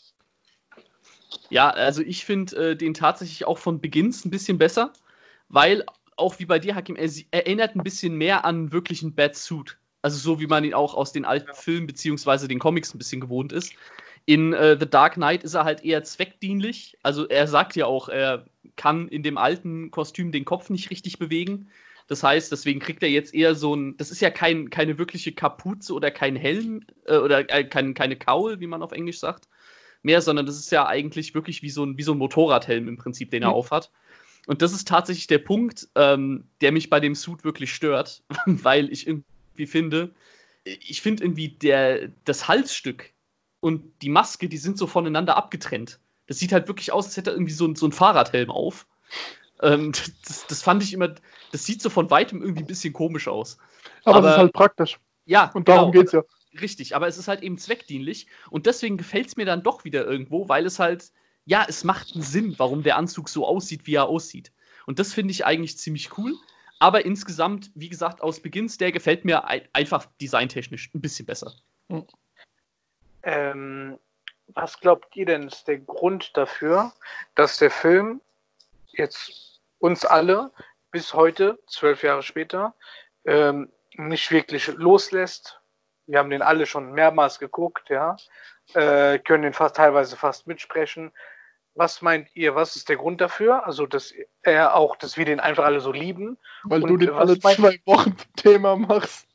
Ja, also ich finde äh, den tatsächlich auch von Begins ein bisschen besser, weil auch wie bei dir, Hakim, er erinnert ein bisschen mehr an wirklich einen Batsuit. Also so, wie man ihn auch aus den alten ja. Filmen beziehungsweise den Comics ein bisschen gewohnt ist. In äh, The Dark Knight ist er halt eher zweckdienlich. Also er sagt ja auch, er kann in dem alten Kostüm den Kopf nicht richtig bewegen. Das heißt, deswegen kriegt er jetzt eher so ein, das ist ja kein, keine wirkliche Kapuze oder kein Helm äh, oder äh, kein, keine Kaul, wie man auf Englisch sagt, mehr, sondern das ist ja eigentlich wirklich wie so ein, wie so ein Motorradhelm im Prinzip, den er mhm. aufhat. Und das ist tatsächlich der Punkt, ähm, der mich bei dem Suit wirklich stört, weil ich irgendwie finde, ich finde irgendwie der, das Halsstück und die Maske, die sind so voneinander abgetrennt. Das sieht halt wirklich aus, als hätte er irgendwie so, so ein Fahrradhelm auf. Ähm, das, das fand ich immer, das sieht so von weitem irgendwie ein bisschen komisch aus. Aber, aber es ist halt praktisch. Ja, und darum genau, geht's ja. Richtig, aber es ist halt eben zweckdienlich und deswegen gefällt es mir dann doch wieder irgendwo, weil es halt, ja, es macht einen Sinn, warum der Anzug so aussieht, wie er aussieht. Und das finde ich eigentlich ziemlich cool. Aber insgesamt, wie gesagt, aus Begins, der gefällt mir ein, einfach designtechnisch ein bisschen besser. Mhm. Ähm, was glaubt ihr denn, ist der Grund dafür, dass der Film jetzt uns alle bis heute, zwölf Jahre später, ähm, nicht wirklich loslässt? Wir haben den alle schon mehrmals geguckt, ja, äh, können den fast teilweise fast mitsprechen. Was meint ihr, was ist der Grund dafür? Also, dass er auch, dass wir den einfach alle so lieben. Weil und du den alle zwei Wochen Thema machst.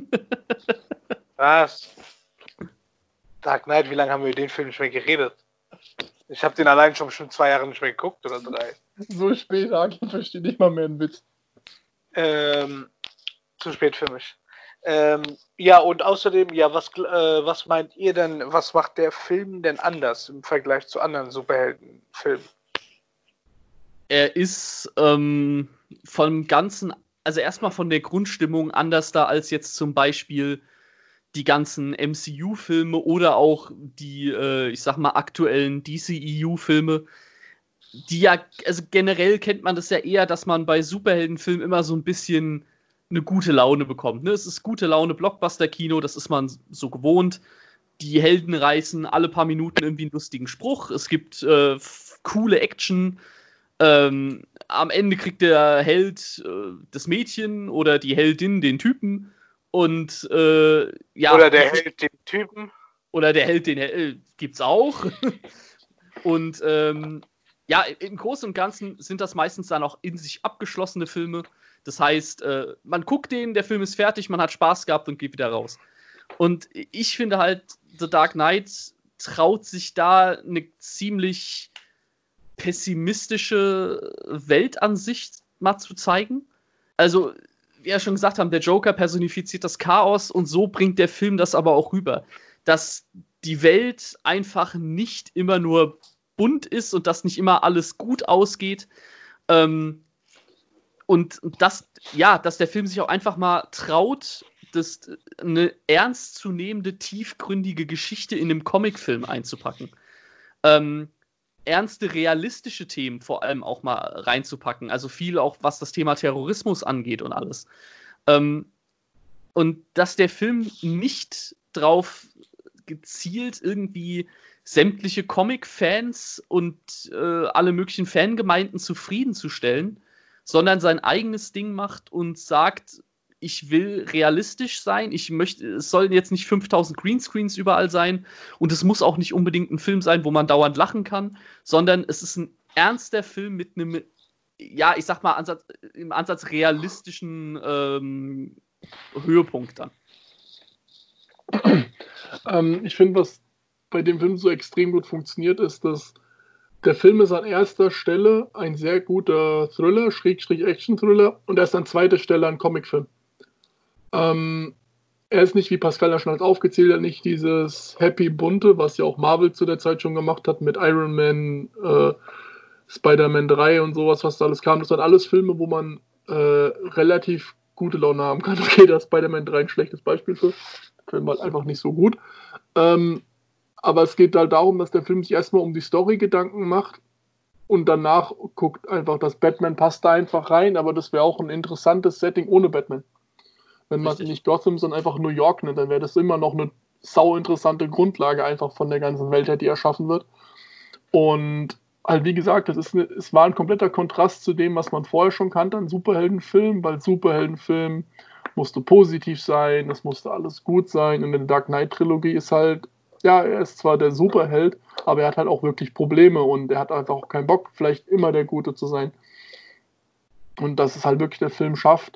Was? Dark Knight, wie lange haben wir über den Film nicht mehr geredet? Ich habe den allein schon bestimmt zwei Jahre nicht mehr geguckt oder drei. So spät, ich verstehe nicht mal mehr einen Witz. Ähm, zu spät für mich. Ähm, ja, und außerdem, ja, was, äh, was meint ihr denn, was macht der Film denn anders im Vergleich zu anderen Superheldenfilmen? Er ist ähm, vom Ganzen, also erstmal von der Grundstimmung anders da als jetzt zum Beispiel die ganzen M C U-Filme oder auch die, äh, ich sag mal, aktuellen D C E U-Filme. Die ja, also generell kennt man das ja eher, dass man bei Superheldenfilmen immer so ein bisschen eine gute Laune bekommt. Ne? Es ist gute Laune Blockbuster-Kino, das ist man so gewohnt. Die Helden reißen alle paar Minuten irgendwie einen lustigen Spruch. Es gibt äh, f- coole Action. Ähm, am Ende kriegt der Held äh, das Mädchen oder die Heldin den Typen. Und äh, ja. Oder der Held den Typen. Oder der Held, den äh, gibt's auch. Und ähm, ja, im Großen und Ganzen sind das meistens dann auch in sich abgeschlossene Filme. Das heißt, äh, man guckt den, der Film ist fertig, man hat Spaß gehabt und geht wieder raus. Und ich finde halt, The Dark Knight traut sich da eine ziemlich pessimistische Weltansicht mal zu zeigen. Also, wie wir schon gesagt haben, der Joker personifiziert das Chaos und so bringt der Film das aber auch rüber, dass die Welt einfach nicht immer nur bunt ist und dass nicht immer alles gut ausgeht. Ähm, und dass, ja, dass der Film sich auch einfach mal traut, das, eine ernstzunehmende, tiefgründige Geschichte in einem Comicfilm einzupacken. Ähm, ernste, realistische Themen vor allem auch mal reinzupacken. Also viel auch, was das Thema Terrorismus angeht und alles. Ähm, und dass der Film nicht drauf gezielt irgendwie sämtliche Comic-Fans und äh, alle möglichen Fangemeinden zufriedenzustellen, sondern sein eigenes Ding macht und sagt, ich will realistisch sein, ich möchte, es sollen jetzt nicht fünftausend Greenscreens überall sein und es muss auch nicht unbedingt ein Film sein, wo man dauernd lachen kann, sondern es ist ein ernster Film mit einem, ja, ich sag mal, Ansatz, im Ansatz realistischen ähm, Höhepunkt dann. ähm, ich finde, was bei dem Film so extrem gut funktioniert, ist, dass der Film ist an erster Stelle ein sehr guter Thriller, Schrägstrich Action-Thriller, und er ist an zweiter Stelle ein Comicfilm. Ähm, er ist nicht, wie Pascal ja schon aufgezählt hat, nicht dieses Happy Bunte, was ja auch Marvel zu der Zeit schon gemacht hat, mit Iron Man, äh, Spider-Man drei und sowas, was da alles kam. Das waren alles Filme, wo man äh, relativ gute Laune haben kann. Okay, da ist Spider-Man drei ein schlechtes Beispiel für. Der Film war halt einfach nicht so gut. Ähm, aber es geht halt darum, dass der Film sich erstmal um die Story Gedanken macht und danach guckt einfach, dass Batman passt da einfach rein, aber das wäre auch ein interessantes Setting ohne Batman. Wenn man Richtig. nicht Gotham, sondern einfach New York nennt, dann wäre das immer noch eine sau interessante Grundlage einfach von der ganzen Welt her, die erschaffen wird. Und halt, wie gesagt, das ist eine, es war ein kompletter Kontrast zu dem, was man vorher schon kannte, ein Superheldenfilm, weil Superheldenfilm musste positiv sein, es musste alles gut sein. Und in der Dark Knight-Trilogie ist halt, ja, er ist zwar der Superheld, aber er hat halt auch wirklich Probleme und er hat einfach auch keinen Bock, vielleicht immer der Gute zu sein. Und dass es halt wirklich der Film schafft,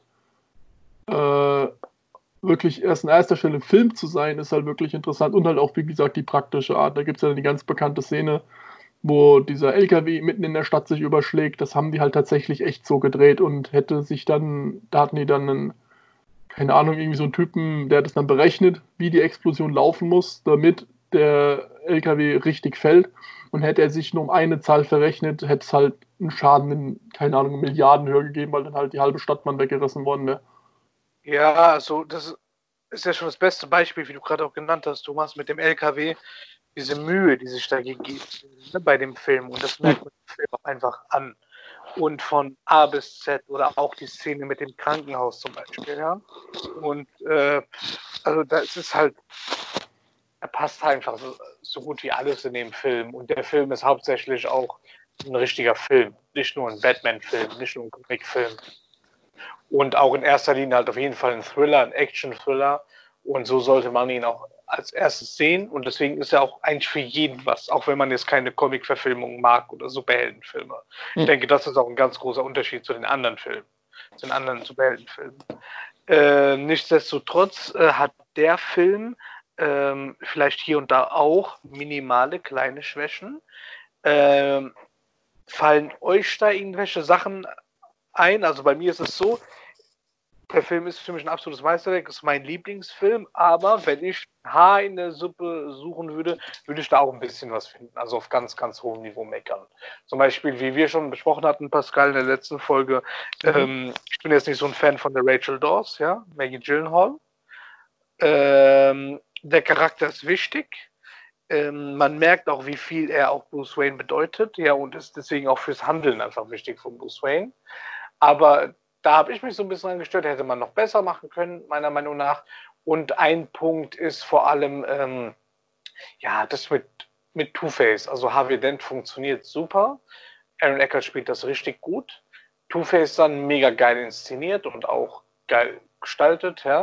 äh, wirklich erst an erster Stelle Film zu sein, ist halt wirklich interessant und halt auch, wie gesagt, die praktische Art. Da gibt es ja die ganz bekannte Szene, wo dieser L K W mitten in der Stadt sich überschlägt. Das haben die halt tatsächlich echt so gedreht und hätte sich dann, da hatten die dann einen, keine Ahnung, irgendwie so einen Typen, der hat das dann berechnet, wie die Explosion laufen muss, damit der L K W richtig fällt. Und hätte er sich nur um eine Zahl verrechnet, hätte es halt einen Schaden in, keine Ahnung, Milliardenhöhe gegeben, weil dann halt die halbe Stadt mal weggerissen worden wäre. Ja, also das ist ja schon das beste Beispiel, wie du gerade auch genannt hast, Thomas, mit dem L K W, diese Mühe, die sich da gibt ne, bei dem Film. Und das merkt man im Film auch einfach an. Und von A bis Z oder auch die Szene mit dem Krankenhaus zum Beispiel, ja. Und äh, also das ist halt, er passt einfach so, so gut wie alles in dem Film. Und der Film ist hauptsächlich auch ein richtiger Film, nicht nur ein Batman-Film, nicht nur ein Comic-Film. Und auch in erster Linie halt auf jeden Fall ein Thriller, ein Action-Thriller. Und so sollte man ihn auch als erstes sehen. Und deswegen ist er auch eigentlich für jeden was, auch wenn man jetzt keine Comic-Verfilmung mag oder Superheldenfilme. Mhm. Ich denke, das ist auch ein ganz großer Unterschied zu den anderen Filmen, zu den anderen Superheldenfilmen. Äh, nichtsdestotrotz äh, hat der Film äh, vielleicht hier und da auch minimale kleine Schwächen. Äh, fallen euch da irgendwelche Sachen ein? Also bei mir ist es so, der Film ist für mich ein absolutes Meisterwerk, ist mein Lieblingsfilm, aber wenn ich ein Haar in der Suppe suchen würde, würde ich da auch ein bisschen was finden, also auf ganz, ganz hohem Niveau meckern. Zum Beispiel, wie wir schon besprochen hatten, Pascal, in der letzten Folge, mhm. ähm, ich bin jetzt nicht so ein Fan von der Rachel Dawes, ja, Maggie Gyllenhaal. Ähm, der Charakter ist wichtig. Ähm, man merkt auch, wie viel er auch Bruce Wayne bedeutet, ja, und ist deswegen auch fürs Handeln einfach wichtig von Bruce Wayne. Aber da habe ich mich so ein bisschen angestört, hätte man noch besser machen können, meiner Meinung nach. Und ein Punkt ist vor allem, ähm, ja, das mit, mit Two-Face. Also Harvey Dent funktioniert super. Aaron Eckhart spielt das richtig gut. Two-Face dann mega geil inszeniert und auch geil gestaltet, ja.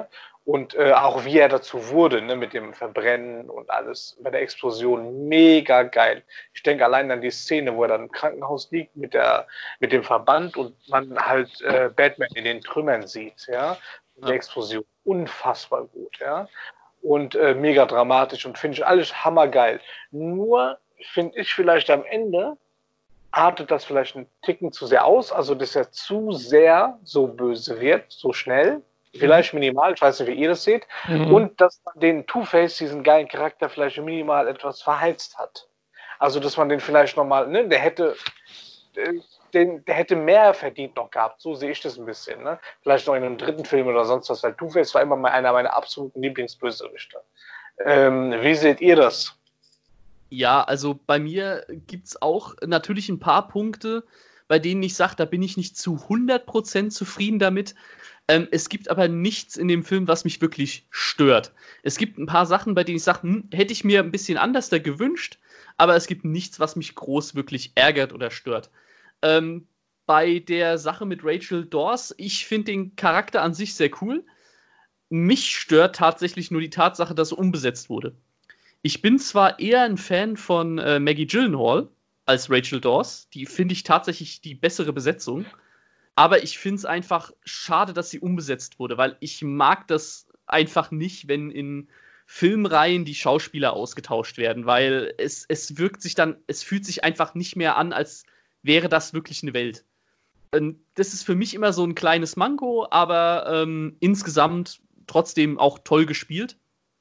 Und äh, auch wie er dazu wurde, ne, mit dem Verbrennen und alles bei der Explosion, mega geil. Ich denke allein an die Szene, wo er dann im Krankenhaus liegt mit, der, mit dem Verband und man halt äh, Batman in den Trümmern sieht, ja. Die Ja. Explosion, unfassbar gut, ja. Und äh, mega dramatisch und finde ich alles hammergeil. Nur finde ich vielleicht am Ende artet das vielleicht einen Ticken zu sehr aus, also dass er zu sehr so böse wird, so schnell. Vielleicht minimal, ich weiß nicht, wie ihr das seht. Mhm. Und dass man den Two-Face, diesen geilen Charakter, vielleicht minimal etwas verheizt hat. Also, dass man den vielleicht nochmal, ne, der hätte, äh, den, der hätte mehr verdient noch gehabt. So sehe ich das ein bisschen, ne. Vielleicht noch in einem dritten Film oder sonst was, weil Two-Face war immer mal einer meiner absoluten Lieblingsbösewichter. Ähm, wie seht ihr das? Ja, also bei mir gibt es auch natürlich ein paar Punkte, bei denen ich sage, da bin ich nicht zu hundert Prozent zufrieden damit. Ähm, es gibt aber nichts in dem Film, was mich wirklich stört. Es gibt ein paar Sachen, bei denen ich sage, hm, hätte ich mir ein bisschen anders da gewünscht, aber es gibt nichts, was mich groß wirklich ärgert oder stört. Ähm, bei der Sache mit Rachel Dawes, ich finde den Charakter an sich sehr cool. Mich stört tatsächlich nur die Tatsache, dass er umbesetzt wurde. Ich bin zwar eher ein Fan von äh, Maggie Gyllenhaal als Rachel Dawes, die finde ich tatsächlich die bessere Besetzung, aber ich finde es einfach schade, dass sie umbesetzt wurde, weil ich mag das einfach nicht, wenn in Filmreihen die Schauspieler ausgetauscht werden, weil es, es wirkt sich dann, es fühlt sich einfach nicht mehr an, als wäre das wirklich eine Welt. Ähm, das ist für mich immer so ein kleines Manko, aber ähm, insgesamt trotzdem auch toll gespielt.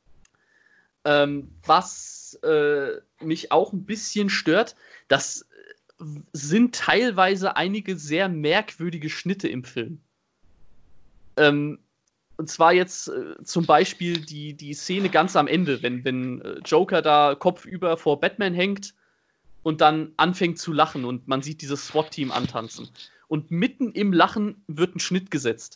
Ähm, was äh, mich auch ein bisschen stört, das sind teilweise einige sehr merkwürdige Schnitte im Film. Ähm, und zwar jetzt äh, zum Beispiel die, die Szene ganz am Ende, wenn, wenn äh, Joker da kopfüber vor Batman hängt und dann anfängt zu lachen und man sieht dieses SWAT-Team antanzen. Und mitten im Lachen wird ein Schnitt gesetzt.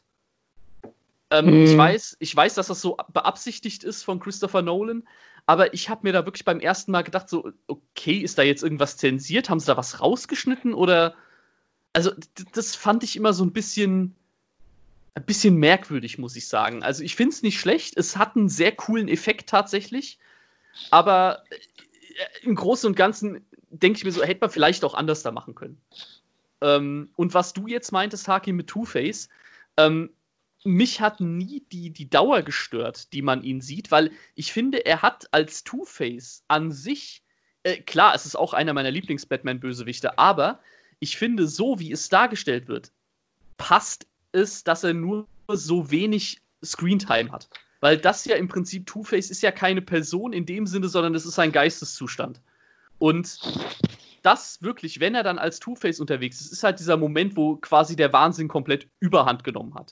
Ähm, Mhm. ich weiß, ich weiß, dass das so beabsichtigt ist von Christopher Nolan, aber ich habe mir da wirklich beim ersten Mal gedacht, so, okay, ist da jetzt irgendwas zensiert? Haben sie da was rausgeschnitten? Oder, also, d- das fand ich immer so ein bisschen, ein bisschen merkwürdig, muss ich sagen. Also, ich finde es nicht schlecht. Es hat einen sehr coolen Effekt tatsächlich, aber äh, im Großen und Ganzen denke ich mir so, hätte man vielleicht auch anders da machen können. Ähm, und was du jetzt meintest, Haki, mit Two-Face, ähm, mich hat nie die, die Dauer gestört, die man ihn sieht, weil ich finde, er hat als Two-Face an sich, äh, klar, es ist auch einer meiner Lieblings-Batman-Bösewichte, aber ich finde, so wie es dargestellt wird, passt es, dass er nur so wenig Screentime hat. Weil das ja im Prinzip, Two-Face ist ja keine Person in dem Sinne, sondern es ist ein Geisteszustand. Und das wirklich, wenn er dann als Two-Face unterwegs ist, ist halt dieser Moment, wo quasi der Wahnsinn komplett Überhand genommen hat.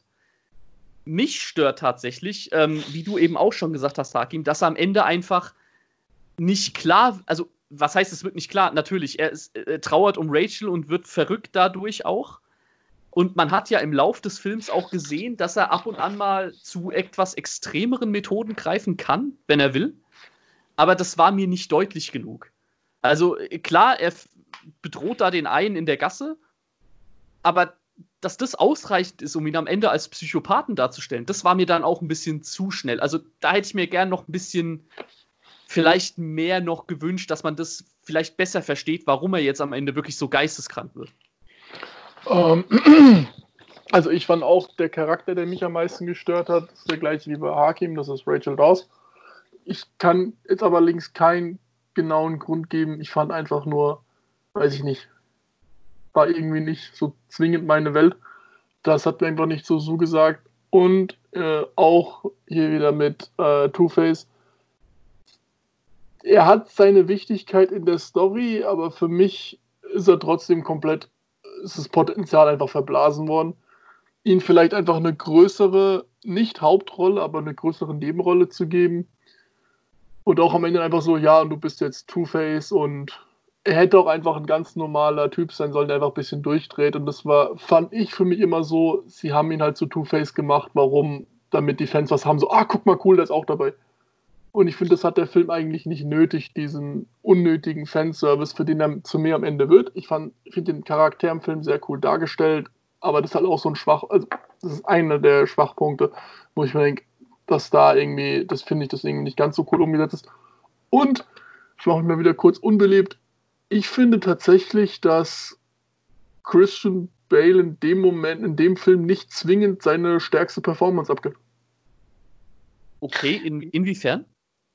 Mich stört tatsächlich, ähm, wie du eben auch schon gesagt hast, Hakim, dass er am Ende einfach nicht klar, also was heißt, es wird nicht klar? Natürlich, er, ist, er trauert um Rachel und wird verrückt dadurch auch. Und man hat ja im Lauf des Films auch gesehen, dass er ab und an mal zu etwas extremeren Methoden greifen kann, wenn er will. Aber das war mir nicht deutlich genug. Also klar, er f- bedroht da den einen in der Gasse, aber dass das ausreichend ist, um ihn am Ende als Psychopathen darzustellen, das war mir dann auch ein bisschen zu schnell. Also da hätte ich mir gern noch ein bisschen, vielleicht mehr noch gewünscht, dass man das vielleicht besser versteht, warum er jetzt am Ende wirklich so geisteskrank wird. Ähm, also ich fand auch, der Charakter, der mich am meisten gestört hat, ist der gleiche wie bei Hakim, das ist Rachel Dawes. Ich kann jetzt aber allerdings keinen genauen Grund geben. Ich fand einfach nur, weiß ich nicht, war irgendwie nicht so zwingend meine Welt. Das hat mir einfach nicht so zugesagt. Und äh, auch hier wieder mit äh, Two-Face. Er hat seine Wichtigkeit in der Story, aber für mich ist er trotzdem komplett, ist das Potenzial einfach verblasen worden. Ihn vielleicht einfach eine größere, nicht Hauptrolle, aber eine größere Nebenrolle zu geben. Und auch am Ende einfach so, ja, und du bist jetzt Two-Face und er hätte auch einfach ein ganz normaler Typ sein sollen, der einfach ein bisschen durchdreht. Und das war, fand ich für mich immer so, sie haben ihn halt zu Two-Face gemacht. Warum? Damit die Fans was haben, so, ah, guck mal, cool, der ist auch dabei. Und ich finde, das hat der Film eigentlich nicht nötig, diesen unnötigen Fanservice, für den er zu mir am Ende wird. Ich fand, ich finde den Charakter im Film sehr cool dargestellt, aber das ist halt auch so ein Schwach, also das ist einer der Schwachpunkte, wo ich mir denke, dass da irgendwie, das finde ich, das irgendwie nicht ganz so cool umgesetzt ist. Und, ich mache mich mal wieder kurz unbeliebt, ich finde tatsächlich, dass Christian Bale in dem Moment, in dem Film nicht zwingend seine stärkste Performance abgibt. Okay, in, inwiefern?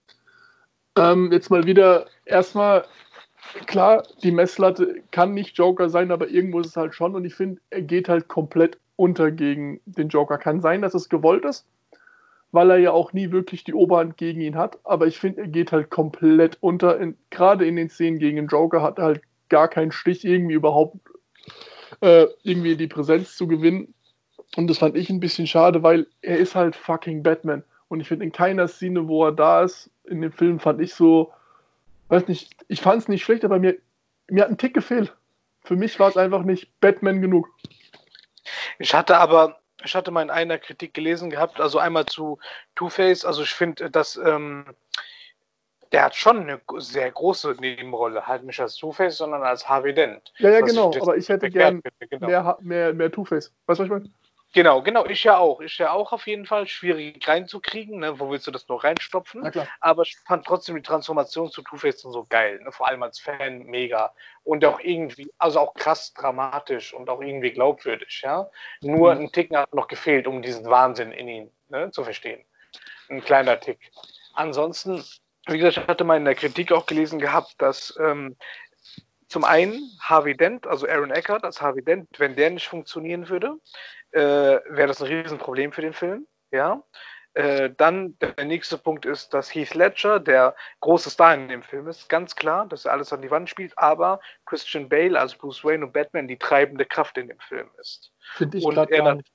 Ähm, jetzt mal wieder, erstmal, klar, die Messlatte kann nicht Joker sein, aber irgendwo ist es halt schon und ich finde, er geht halt komplett unter gegen den Joker. Kann sein, dass es gewollt ist, weil er ja auch nie wirklich die Oberhand gegen ihn hat, aber ich finde, er geht halt komplett unter. In, gerade in den Szenen gegen den Joker hat er halt gar keinen Stich, irgendwie überhaupt äh, irgendwie die Präsenz zu gewinnen. Und das fand ich ein bisschen schade, weil er ist halt fucking Batman. Und ich finde, in keiner Szene, wo er da ist, in dem Film, fand ich so, weiß nicht, ich fand es nicht schlecht, aber mir, mir hat ein Tick gefehlt. Für mich war es einfach nicht Batman genug. Ich hatte aber, ich hatte mal in einer Kritik gelesen gehabt, also einmal zu Two-Face, also ich finde, dass ähm, der hat schon eine sehr große Nebenrolle, halt nicht als Two-Face, sondern als Harvey Dent. Ja, ja, Was genau, ich aber ich hätte gern finde, genau. mehr, mehr, mehr Two-Face. Weißt du, was ich meine? Genau, genau, ich ja auch. Ich ja auch auf jeden Fall. Schwierig reinzukriegen, ne? Wo willst du das noch reinstopfen? Na klar. Aber ich fand trotzdem die Transformation zu Two-Face so geil, ne? Vor allem als Fan mega. Und auch irgendwie, also auch krass dramatisch und auch irgendwie glaubwürdig, ja. Nur Mhm. ein Ticken hat noch gefehlt, um diesen Wahnsinn in ihn, ne, zu verstehen. Ein kleiner Tick. Ansonsten, wie gesagt, ich hatte mal in der Kritik auch gelesen gehabt, dass ähm, zum einen Harvey Dent, also Aaron Eckhart als Harvey Dent, wenn der nicht funktionieren würde, äh, wäre das ein Riesenproblem für den Film. Ja? Äh, dann der nächste Punkt ist, dass Heath Ledger der große Star in dem Film ist, ganz klar, dass er alles an die Wand spielt, aber Christian Bale als Bruce Wayne und Batman die treibende Kraft in dem Film ist. Finde ich Und gerade er gar dann- nicht.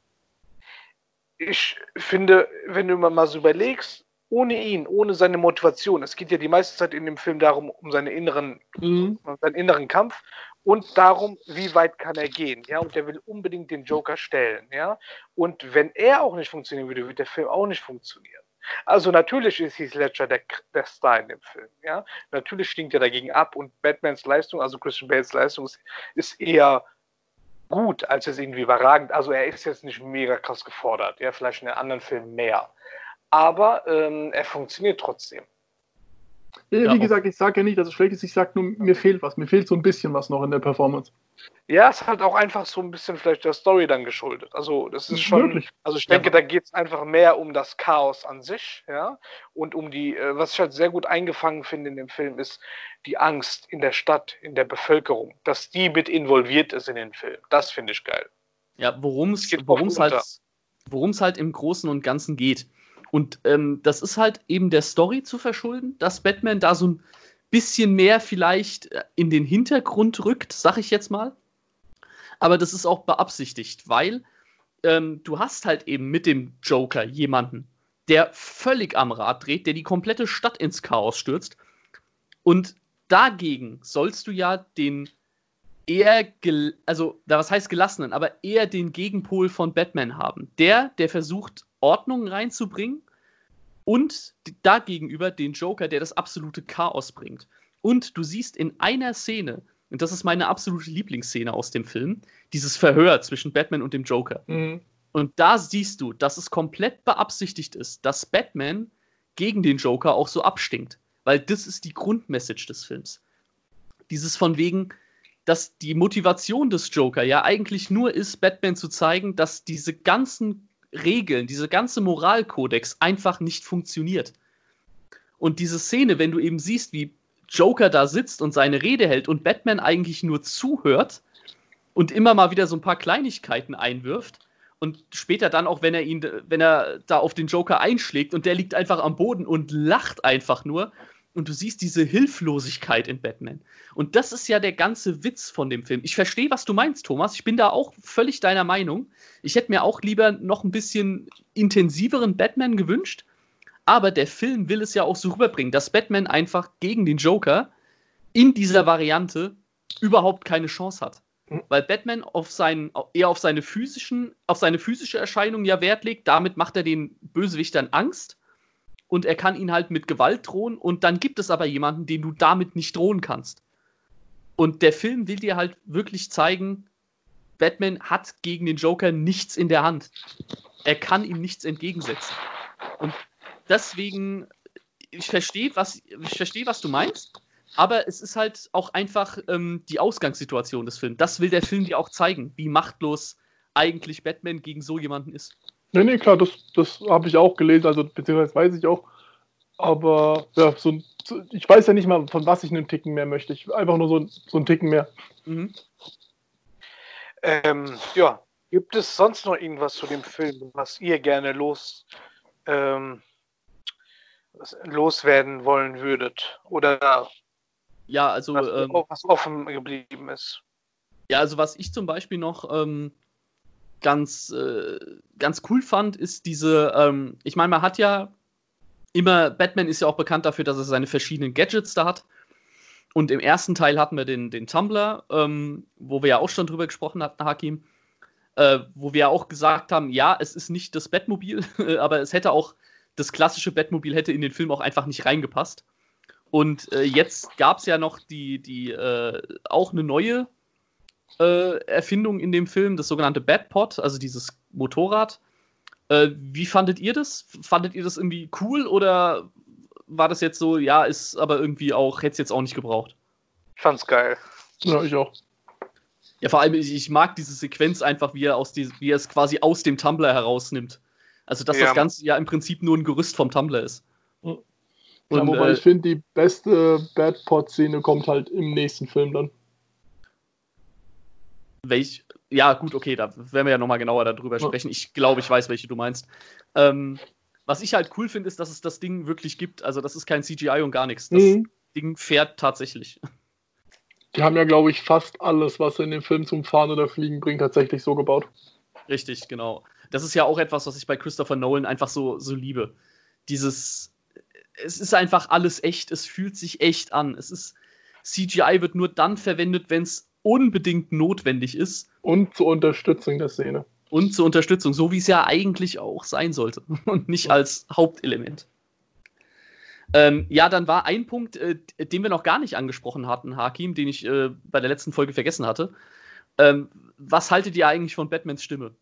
Ich finde, wenn du mal so überlegst, ohne ihn, ohne seine Motivation, es geht ja die meiste Zeit in dem Film darum, um seine inneren Mhm. seinen inneren Kampf und darum, wie weit kann er gehen, ja, und der will unbedingt den Joker stellen, ja, und wenn er auch nicht funktionieren würde, wird der Film auch nicht funktionieren. Also natürlich ist Heath Ledger der, der Star in dem Film, ja, natürlich stinkt er dagegen ab und Batmans Leistung, also Christian Bales Leistung ist, ist eher gut, als es irgendwie überragend, also er ist jetzt nicht mega krass gefordert, ja, vielleicht in den anderen Filmen mehr, aber ähm, er funktioniert trotzdem. Ja, Ja, wie auch- gesagt, ich sage ja nicht, dass es schlecht ist, ich sage nur, mir fehlt was. Mir fehlt so ein bisschen was noch in der Performance. Ja, es hat auch einfach so ein bisschen vielleicht der Story dann geschuldet. Also das ist schon, Möglich. also ich Ja, denke, da geht es einfach mehr um das Chaos an sich, ja, und um die, äh, was ich halt sehr gut eingefangen finde in dem Film, ist die Angst in der Stadt, in der Bevölkerung, dass die mit involviert ist in den Film. Das finde ich geil. Ja, worum es Geht worum's oft halt, unter. worum's halt im Großen und Ganzen geht. Und ähm, das ist halt eben der Story zu verschulden, dass Batman da so ein bisschen mehr vielleicht äh, in den Hintergrund rückt, sag ich jetzt mal. Aber das ist auch beabsichtigt, weil ähm, du hast halt eben mit dem Joker jemanden, der völlig am Rad dreht, der die komplette Stadt ins Chaos stürzt. Und dagegen sollst du ja den eher, gel also, da was heißt gelassenen, aber eher den Gegenpol von Batman haben. Der, der versucht, Ordnung reinzubringen und dagegenüber den Joker, der das absolute Chaos bringt. Und du siehst in einer Szene, und das ist meine absolute Lieblingsszene aus dem Film, dieses Verhör zwischen Batman und dem Joker. Mhm. Und da siehst du, dass es komplett beabsichtigt ist, dass Batman gegen den Joker auch so abstinkt. Weil das ist die Grundmessage des Films. Dieses von wegen, dass die Motivation des Joker ja eigentlich nur ist, Batman zu zeigen, dass diese ganzen Regeln, diese ganze Moralkodex einfach nicht funktioniert. Und diese Szene, wenn du eben siehst, wie Joker da sitzt und seine Rede hält und Batman eigentlich nur zuhört und immer mal wieder so ein paar Kleinigkeiten einwirft und später dann auch, wenn er ihn, wenn er da auf den Joker einschlägt und der liegt einfach am Boden und lacht einfach nur und du siehst diese Hilflosigkeit in Batman. Und das ist ja der ganze Witz von dem Film. Ich verstehe, was du meinst, Thomas. Ich bin da auch völlig deiner Meinung. Ich hätte mir auch lieber noch ein bisschen intensiveren Batman gewünscht. Aber der Film will es ja auch so rüberbringen, dass Batman einfach gegen den Joker in dieser Variante überhaupt keine Chance hat. Weil Batman auf seinen, eher auf seine physischen, auf seine physische Erscheinung ja Wert legt. Damit macht er den Bösewichtern Angst. Und er kann ihn halt mit Gewalt drohen. Und dann gibt es aber jemanden, den du damit nicht drohen kannst. Und der Film will dir halt wirklich zeigen, Batman hat gegen den Joker nichts in der Hand. Er kann ihm nichts entgegensetzen. Und deswegen, ich verstehe, was, ich verstehe, was du meinst, aber es ist halt auch einfach ähm, die Ausgangssituation des Films. Das will der Film dir auch zeigen, wie machtlos eigentlich Batman gegen so jemanden ist. Nee, nee, klar, das, das habe ich auch gelesen, also beziehungsweise weiß ich auch. Aber ja, so, ein- so, ich weiß ja nicht mal, von was ich einen Ticken mehr möchte. Ich einfach nur so, ein- so einen Ticken mehr. Mhm. Ähm, ja, gibt es sonst noch irgendwas zu dem Film, was ihr gerne los, ähm, was loswerden wollen würdet? Oder Ja, also, was, ähm, was offen geblieben ist? ja, also was ich zum Beispiel noch ähm, ganz, äh, ganz cool fand, ist diese, ähm, ich meine, man hat ja immer, Batman ist ja auch bekannt dafür, dass er seine verschiedenen Gadgets da hat. Und im ersten Teil hatten wir den, den Tumblr, ähm, wo wir ja auch schon drüber gesprochen hatten, Hakim, äh, wo wir ja auch gesagt haben, ja, es ist nicht das Batmobil, aber es hätte auch, das klassische Batmobil hätte in den Film auch einfach nicht reingepasst. Und äh, jetzt gab es ja noch die, die äh, auch eine neue äh, Erfindung in dem Film, das sogenannte Batpod, also dieses Motorrad. Äh, wie fandet ihr das? Fandet ihr das irgendwie cool oder war das jetzt so, ja, ist aber irgendwie auch, hätte es jetzt auch nicht gebraucht? Ich fand's geil. Ja, ich auch. Ja, vor allem, ich, ich mag diese Sequenz einfach, wie er, aus die, wie er es quasi aus dem Tumblr herausnimmt. Also, dass Ja. das Ganze ja im Prinzip nur ein Gerüst vom Tumblr ist. Ja, Und, wobei äh, ich finde, die beste Batpod-Szene kommt halt im nächsten Film dann. welch, ja, gut, okay, da werden wir ja nochmal genauer darüber Ja. sprechen. Ich glaube, ich weiß, welche du meinst. Ähm, was ich halt cool finde, ist, dass es das Ding wirklich gibt. Also, das ist kein C G I und gar nichts. Das Mhm. Ding fährt tatsächlich. Die haben ja, glaube ich, fast alles, was in dem Film zum Fahren oder Fliegen bringt, tatsächlich so gebaut. Richtig, genau. Das ist ja auch etwas, was ich bei Christopher Nolan einfach so, so liebe. Dieses, es ist einfach alles echt, es fühlt sich echt an. Es ist, C G I wird nur dann verwendet, wenn es unbedingt notwendig ist Und zur Unterstützung der Szene. und zur Unterstützung, so wie es ja eigentlich auch sein sollte und nicht als Hauptelement. Ähm, ja, dann war ein Punkt, äh, den wir noch gar nicht angesprochen hatten, Hakim, den ich äh, bei der letzten Folge vergessen hatte. Ähm, was haltet ihr eigentlich von Batmans Stimme?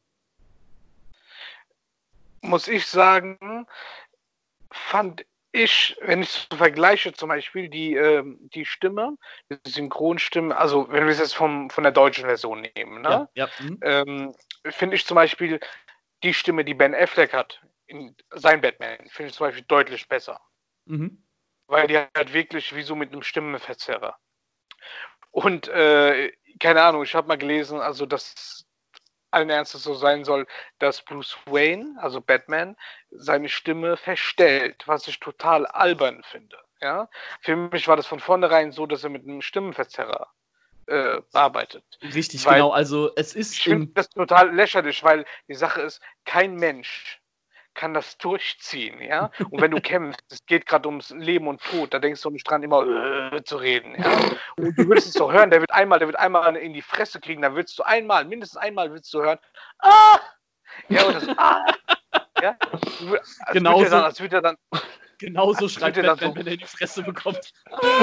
Muss ich sagen, fand ich, wenn ich so vergleiche, zum Beispiel die, ähm, die Stimme, die Synchronstimme, also wenn wir es jetzt vom, von der deutschen Version nehmen, ne? Ja, ja. Mhm. ähm, finde ich zum Beispiel die Stimme, die Ben Affleck hat, in sein Batman, finde ich zum Beispiel deutlich besser. Mhm. Weil die halt wirklich wie so mit einem Stimmenverzerrer. Und, äh, keine Ahnung, ich habe mal gelesen, also dass allen Ernstes so sein soll, dass Bruce Wayne, also Batman, seine Stimme verstellt, was ich total albern finde. Ja? Für mich war das von vornherein so, dass er mit einem Stimmenverzerrer äh, arbeitet. Richtig, Weil- genau. Also es ist Ich finde im, das total lächerlich, weil die Sache ist, kein Mensch kann das durchziehen, ja. Und wenn du kämpfst, es geht gerade ums Leben und Tod, da denkst du nicht dran, immer äh, zu reden, ja. Und du würdest es doch hören, der wird einmal, der wird einmal in die Fresse kriegen, dann willst du einmal, mindestens einmal willst du hören, ah! Ja, oder so, ah! Ja, du wür- als Genauso. würde er dann, als würde er dann, genauso als schreit würde er dann Batman, so- wenn er in die Fresse bekommt.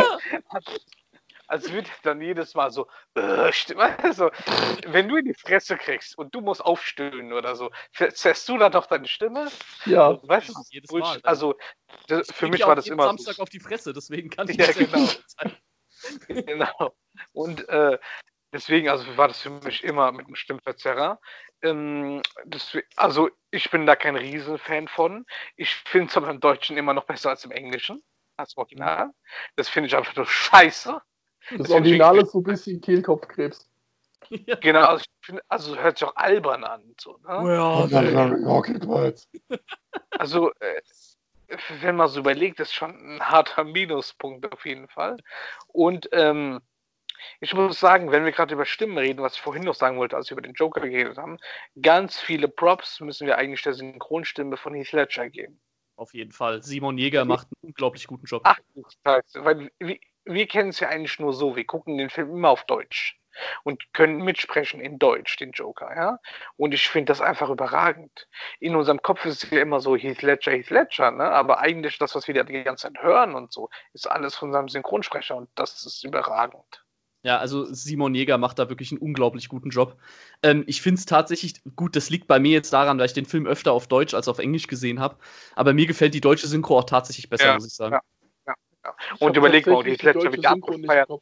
als würde er dann jedes Mal so, äh, Stimme, also, wenn du in die Fresse kriegst und du musst aufstöhnen oder so, verzerrst du dann doch deine Stimme? Ja, Weißt du, Jedes wo ich- Mal. also, das, Ich für krieg mich ja war auch das jeden immer Samstag so. auf die Fresse, deswegen kann ich Ja, das ja genau. sein. Genau. Und äh, deswegen, also war das für mich immer mit einem Stimmverzerrer. Ähm, deswegen, also ich bin da kein Riesenfan von. Ich finde es aber im Deutschen immer noch besser als im Englischen, als im Original. Das finde ich einfach nur scheiße. das find ich Original wirklich- ist so ein bisschen Kehlkopfkrebs. Ja. Genau, also, ich find, also hört sich auch albern an. So, ne? Also, äh, wenn man so überlegt, ist schon ein harter Minuspunkt auf jeden Fall. Und ähm, ich muss sagen, wenn wir gerade über Stimmen reden, was ich vorhin noch sagen wollte, als wir über den Joker geredet haben, ganz viele Props müssen wir eigentlich der Synchronstimme von Heath Ledger geben. Auf jeden Fall. Simon Jäger macht einen unglaublich guten Job. Ach, du Scheiße, weil wir, wir kennen es ja eigentlich nur so, wir gucken den Film immer auf Deutsch und können mitsprechen in Deutsch, den Joker, ja. Und ich finde das einfach überragend. In unserem Kopf ist es ja immer so Heath Ledger, Heath Ledger, ne? Aber eigentlich das, was wir da die ganze Zeit hören und so, ist alles von seinem Synchronsprecher und das ist überragend. Ja, also Simon Jäger macht da wirklich einen unglaublich guten Job. Ähm, ich finde es tatsächlich, gut, das liegt bei mir jetzt daran, weil ich den Film öfter auf Deutsch als auf Englisch gesehen habe. Aber mir gefällt die deutsche Synchro auch tatsächlich besser, Ja, muss ich sagen. ja, ja, ja. Ich Und hab überleg mal, die tatsächlich ist letztes Jahr deutsche wieder Synchro nicht im abgefeiert. Kopf.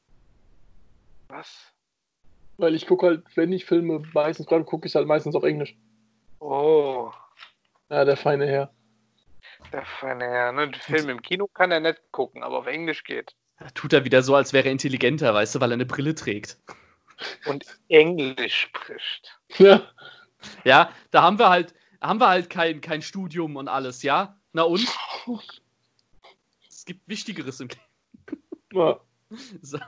Was? Weil ich gucke halt, wenn ich Filme meistens gerade gucke, ich halt meistens auf Englisch. Oh, Ja, der feine Herr. der feine Herr. Ne? Den Film im Kino kann er nicht gucken, aber auf Englisch geht. Da tut er wieder so, als wäre er intelligenter, weißt du, weil er eine Brille trägt. Und Englisch spricht. Ja, Ja, da haben wir halt, haben wir halt kein, kein Studium und alles, ja? Na und? Es gibt Wichtigeres im ja. Leben. So.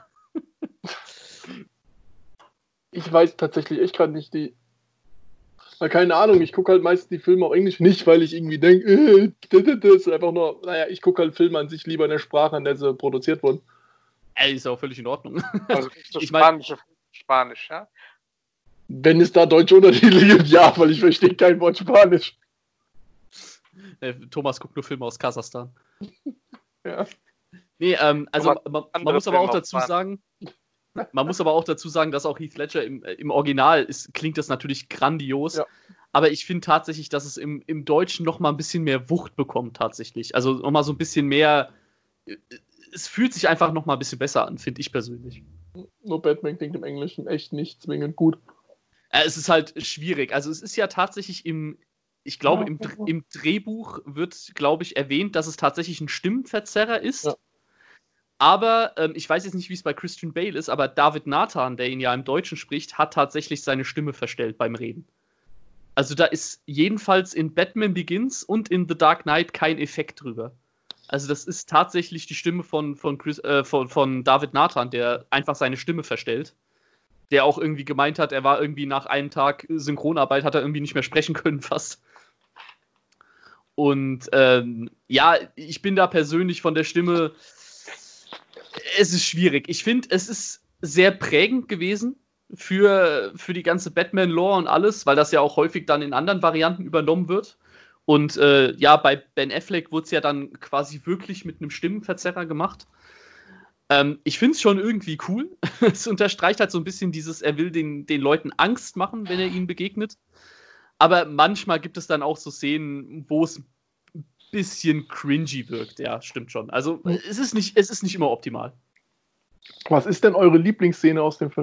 Ich weiß tatsächlich echt gerade nicht die. Na, keine Ahnung, ich gucke halt meistens die Filme auf Englisch nicht, weil ich irgendwie denke, äh, das ist einfach nur, naja, ich gucke halt Filme an sich lieber in der Sprache, in der sie produziert wurden. Ey, ist auch völlig in Ordnung. Also nicht so Ich mein- spanische Spanisch, ja? Wenn es da deutsche Untertitel gibt, ja, weil ich verstehe kein Wort Spanisch. Äh, Thomas guckt nur Filme aus Kasachstan. Ja. Nee, ähm, also Thomas, man, man andere muss aber Filme auch auf dazu Spanisch. sagen, man muss aber auch dazu sagen, dass auch Heath Ledger im, äh, im Original ist, klingt das natürlich grandios. Ja. Aber ich finde tatsächlich, dass es im, im Deutschen noch mal ein bisschen mehr Wucht bekommt, tatsächlich. Also noch mal so ein bisschen mehr. äh, Es fühlt sich einfach noch mal ein bisschen besser an, finde ich persönlich. Nur Batman klingt im Englischen echt nicht zwingend gut. Äh, es ist halt schwierig. Also es ist ja tatsächlich im, ich glaube, Ja. im, Dr- im Drehbuch wird, glaube ich, erwähnt, dass es tatsächlich ein Stimmenverzerrer ist. Ja. Aber ähm, ich weiß jetzt nicht, wie es bei Christian Bale ist, aber David Nathan, der ihn ja im Deutschen spricht, hat tatsächlich seine Stimme verstellt beim Reden. Also da ist jedenfalls in Batman Begins und in The Dark Knight kein Effekt drüber. Also das ist tatsächlich die Stimme von, von, Chris, äh, von, von David Nathan, der einfach seine Stimme verstellt. Der auch irgendwie gemeint hat, er war irgendwie nach einem Tag Synchronarbeit, hat er irgendwie nicht mehr sprechen können fast. Und ähm, ja, ich bin da persönlich von der Stimme, es ist schwierig. Ich finde, es ist sehr prägend gewesen für, für die ganze Batman-Lore und alles, weil das ja auch häufig dann in anderen Varianten übernommen wird. Und äh, ja, bei Ben Affleck wurde es ja dann quasi wirklich mit einem Stimmenverzerrer gemacht. Ähm, ich finde es schon irgendwie cool. Es unterstreicht halt so ein bisschen dieses, er will den, den Leuten Angst machen, wenn er ihnen begegnet. Aber manchmal gibt es dann auch so Szenen, wo es ein bisschen cringy wirkt. Ja, stimmt schon. Also es ist nicht, es ist nicht immer optimal. Was ist denn eure Lieblingsszene aus dem Film?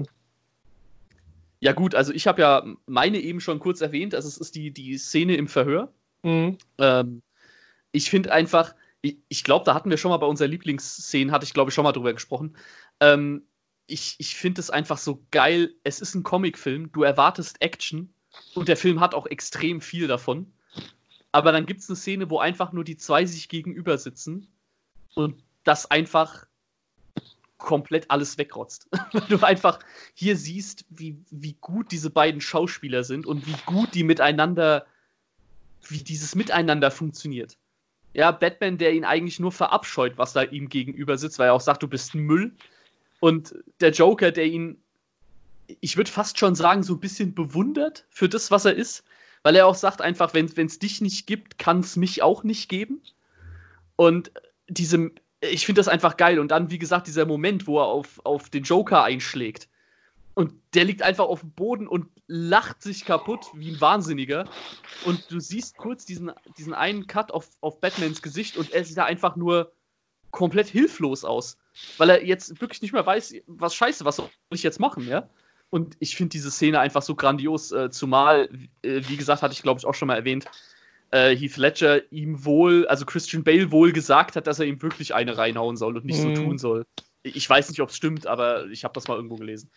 Ja gut, also ich habe ja meine eben schon kurz erwähnt. Also es ist die, die Szene im Verhör. Mhm. Ähm, ich finde einfach, ich, ich glaube, da hatten wir schon mal bei unserer Lieblingsszene, hatte ich glaube ich schon mal drüber gesprochen. Ähm, ich ich finde es einfach so geil. Es ist ein Comicfilm, du erwartest Action und der Film hat auch extrem viel davon. Aber dann gibt es eine Szene, wo einfach nur die zwei sich gegenüber sitzen und das einfach komplett alles wegrotzt. Weil du einfach hier siehst, wie, wie gut diese beiden Schauspieler sind und wie gut die miteinander, wie dieses Miteinander funktioniert. Ja, Batman, der ihn eigentlich nur verabscheut, was da ihm gegenüber sitzt, weil er auch sagt, du bist ein Müll. Und der Joker, der ihn, ich würde fast schon sagen, so ein bisschen bewundert für das, was er ist. Weil er auch sagt einfach, wenn es dich nicht gibt, kann es mich auch nicht geben. Und diese, ich finde das einfach geil. Und dann, wie gesagt, dieser Moment, wo er auf, auf den Joker einschlägt. Und der liegt einfach auf dem Boden und lacht sich kaputt wie ein Wahnsinniger. Und du siehst kurz diesen, diesen einen Cut auf, auf Batmans Gesicht und er sieht da einfach nur komplett hilflos aus. Weil er jetzt wirklich nicht mehr weiß, was scheiße, was soll ich jetzt machen, ja? Und ich finde diese Szene einfach so grandios, äh, zumal, äh, wie gesagt, hatte ich glaube ich auch schon mal erwähnt, äh, Heath Ledger ihm wohl, also Christian Bale wohl gesagt hat, dass er ihm wirklich eine reinhauen soll und nicht Mhm. so tun soll. Ich weiß nicht, ob es stimmt, aber ich habe das mal irgendwo gelesen.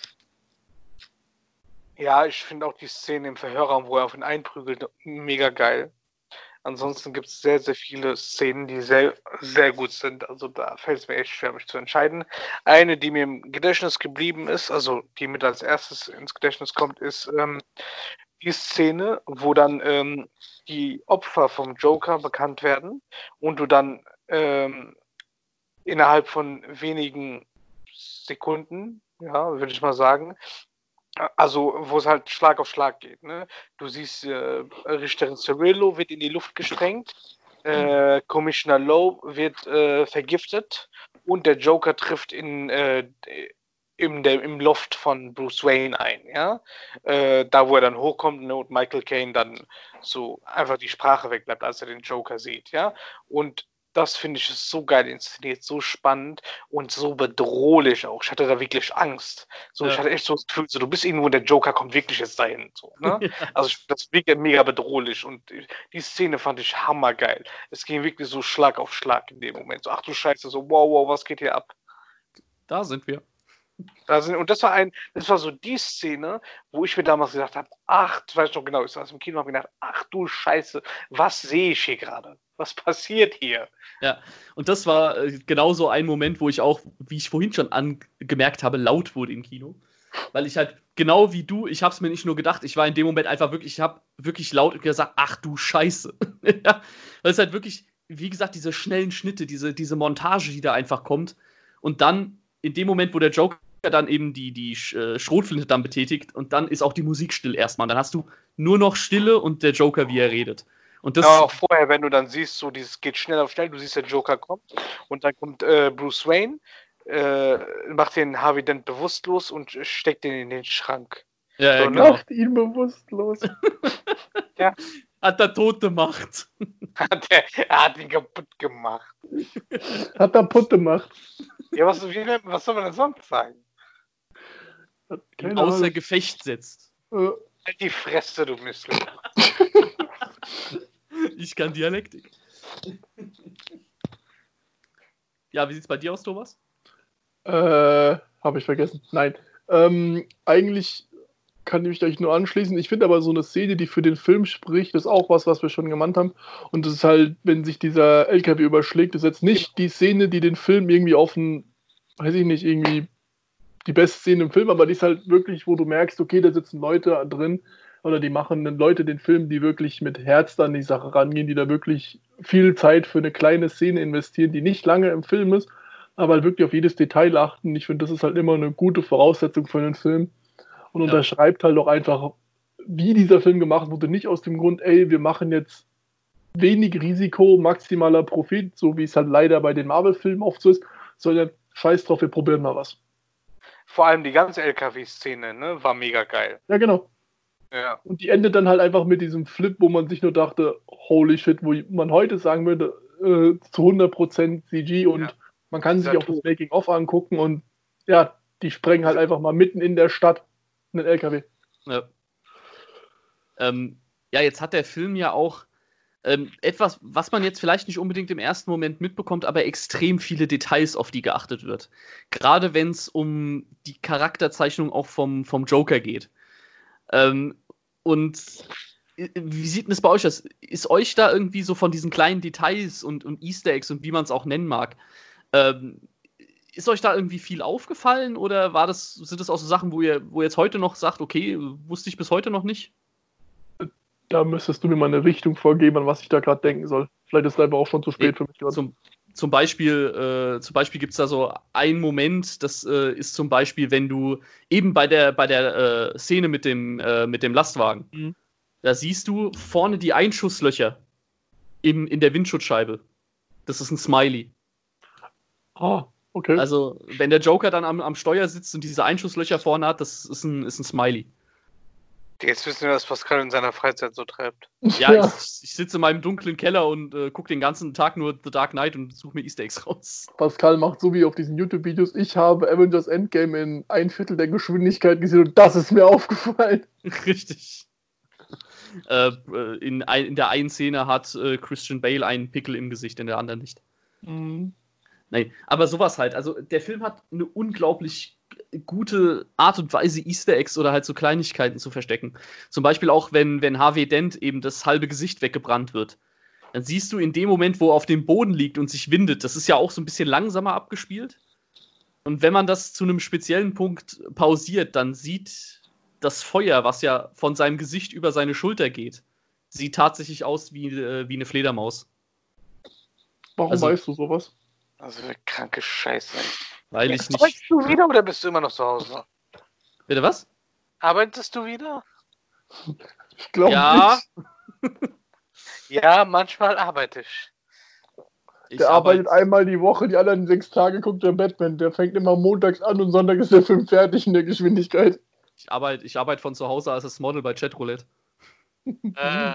Ja, ich finde auch die Szene im Verhörraum, wo er auf ihn einprügelt, mega geil. Ansonsten gibt es sehr, sehr viele Szenen, die sehr, sehr gut sind. Also da fällt es mir echt schwer, mich zu entscheiden. Eine, die mir im Gedächtnis geblieben ist, also die mit als erstes ins Gedächtnis kommt, ist ähm, die Szene, wo dann ähm, die Opfer vom Joker bekannt werden und du dann ähm, innerhalb von wenigen Sekunden, ja, würde ich mal sagen, also wo es halt Schlag auf Schlag geht. Ne? Du siehst, äh, Richterin Cirillo wird in die Luft gesprengt, äh, Commissioner Lowe wird äh, vergiftet und der Joker trifft in, äh, im, der, im Loft von Bruce Wayne ein, ja. Äh, da, wo er dann hochkommt, ne, und Michael Caine dann so einfach die Sprache wegbleibt, als er den Joker sieht, ja. Und das finde ich ist so geil inszeniert, so spannend und so bedrohlich auch. Ich hatte da wirklich Angst. So, Ja. ich hatte echt so das Gefühl, so, du bist irgendwo, der Joker kommt wirklich jetzt dahin. So, ne? Ja. Also ich, das ist wirklich mega bedrohlich und die Szene fand ich hammergeil. Es ging wirklich so Schlag auf Schlag in dem Moment. So, ach du Scheiße, so wow, wow, was geht hier ab? Da sind wir. Da sind, und das war ein, das war so die Szene, wo ich mir damals gedacht habe, ach, ich weiß noch genau, ich saß im Kino und habe gedacht, ach du Scheiße, was sehe ich hier gerade? Was passiert hier? Ja, und das war äh, genauso ein Moment, wo ich auch, wie ich vorhin schon angemerkt habe, laut wurde im Kino. Weil ich halt, genau wie du, ich habe es mir nicht nur gedacht, ich war in dem Moment einfach wirklich, ich habe wirklich laut gesagt, ach du Scheiße. Ja, weil es halt wirklich, wie gesagt, diese schnellen Schnitte, diese, diese Montage, die da einfach kommt. Und dann, in dem Moment, wo der Joker dann eben die, die äh, Schrotflinte dann betätigt und dann ist auch die Musik still erstmal. Dann hast du nur noch Stille und der Joker, wie er redet. Und das, Ja, auch vorher, wenn du dann siehst, so dieses geht schnell auf schnell, du siehst, der Joker kommt und dann kommt äh, Bruce Wayne, äh, macht den Harvey Dent bewusstlos und steckt den in den Schrank. ja, ja, so, ne? genau. Macht ihn bewusstlos. Ja, Hat der Tod gemacht. hat der, er hat ihn kaputt gemacht. Hat er Putt gemacht. Ja, was, wie, was soll man denn sonst sagen? Hat Ihn keine außer Ahnung. Gefecht setzt. Äh, Halt die Fresse, du Missling. Ich kann Dialektik. Ja, wie sieht's bei dir aus, Thomas? Äh, habe ich vergessen. Nein. Ähm, eigentlich kann ich mich gleich nur anschließen. Ich finde aber so eine Szene, die für den Film spricht, ist auch was, was wir schon gemeint haben. Und das ist halt, wenn sich dieser L K W überschlägt, das ist jetzt nicht die Szene, die den Film irgendwie auf ein, weiß ich nicht, irgendwie die beste Szene im Film, aber die ist halt wirklich, wo du merkst, okay, da sitzen Leute drin oder die machen dann Leute den Film, die wirklich mit Herz an die Sache rangehen, die da wirklich viel Zeit für eine kleine Szene investieren, die nicht lange im Film ist, aber halt wirklich auf jedes Detail achten. Ich finde, das ist halt immer eine gute Voraussetzung für einen Film und Ja. unterschreibt halt auch einfach, wie dieser Film gemacht wurde, nicht aus dem Grund, ey, wir machen jetzt wenig Risiko, maximaler Profit, so wie es halt leider bei den Marvel-Filmen oft so ist, sondern scheiß drauf, wir probieren mal was. Vor allem die ganze L K W-Szene, ne, war mega geil. Ja, genau. Ja. Und die endet dann halt einfach mit diesem Flip, wo man sich nur dachte, holy shit, wo man heute sagen würde, äh, zu hundert Prozent C G und Ja. man kann sich Sehr auch das cool. Making-of angucken und ja, die sprengen halt einfach mal mitten in der Stadt einen L K W. Ja. Ähm, ja, jetzt hat der Film ja auch ähm, etwas, was man jetzt vielleicht nicht unbedingt im ersten Moment mitbekommt, aber extrem viele Details, auf die geachtet wird. Gerade wenn es um die Charakterzeichnung auch vom, vom Joker geht. Ähm, und äh, wie sieht denn das bei euch aus? Ist euch da irgendwie so von diesen kleinen Details und, und Easter Eggs und wie man es auch nennen mag, ähm, ist euch da irgendwie viel aufgefallen oder war das, sind das auch so Sachen, wo ihr, wo ihr jetzt heute noch sagt, okay, wusste ich bis heute noch nicht? Da müsstest du mir mal eine Richtung vorgeben, an was ich da gerade denken soll. Vielleicht ist es einfach auch schon zu spät Nee, für mich gerade. Zum, zum Beispiel, äh, zum Beispiel gibt es da so einen Moment, das äh, ist zum Beispiel, wenn du eben bei der, bei der äh, Szene mit dem, äh, mit dem Lastwagen, Mhm. da siehst du vorne die Einschusslöcher im, in der Windschutzscheibe. Das ist ein Smiley. Ah, okay. Also, wenn der Joker dann am, am Steuer sitzt und diese Einschusslöcher vorne hat, das ist ein, ist ein Smiley. Jetzt wissen wir, was Pascal in seiner Freizeit so treibt. Ja, ich, ich sitze in meinem dunklen Keller und äh, gucke den ganzen Tag nur The Dark Knight und suche mir Easter Eggs raus. Pascal macht so wie auf diesen YouTube-Videos, ich habe Avengers Endgame in ein Viertel der Geschwindigkeit gesehen und das ist mir aufgefallen. Richtig. Äh, in, ein, in der einen Szene hat äh, Christian Bale einen Pickel im Gesicht, in der anderen nicht. Mhm. Nein, aber sowas halt. Also der Film hat eine unglaublich gute Art und Weise, Easter Eggs oder halt so Kleinigkeiten zu verstecken. Zum Beispiel auch, wenn, wenn Harvey Dent eben das halbe Gesicht weggebrannt wird. Dann siehst du in dem Moment, wo er auf dem Boden liegt und sich windet, das ist ja auch so ein bisschen langsamer abgespielt. Und wenn man das zu einem speziellen Punkt pausiert, dann sieht das Feuer, was ja von seinem Gesicht über seine Schulter geht, sieht tatsächlich aus wie, äh, wie eine Fledermaus. Warum Also- weißt du sowas? Also eine kranke Scheiße. Weil ich nicht. Arbeitest du wieder oder bist du immer noch zu Hause? Bitte was? Arbeitest du wieder? Ich glaube Ja. nicht. Ja, manchmal arbeite ich. Ich Der arbeitet arbeite- einmal die Woche, die anderen sechs Tage guckt der Batman. Der fängt immer montags an und Sonntag ist der Film fertig in der Geschwindigkeit. Ich arbeite ich arbeite von zu Hause als das Model bei Chatroulette. Äh,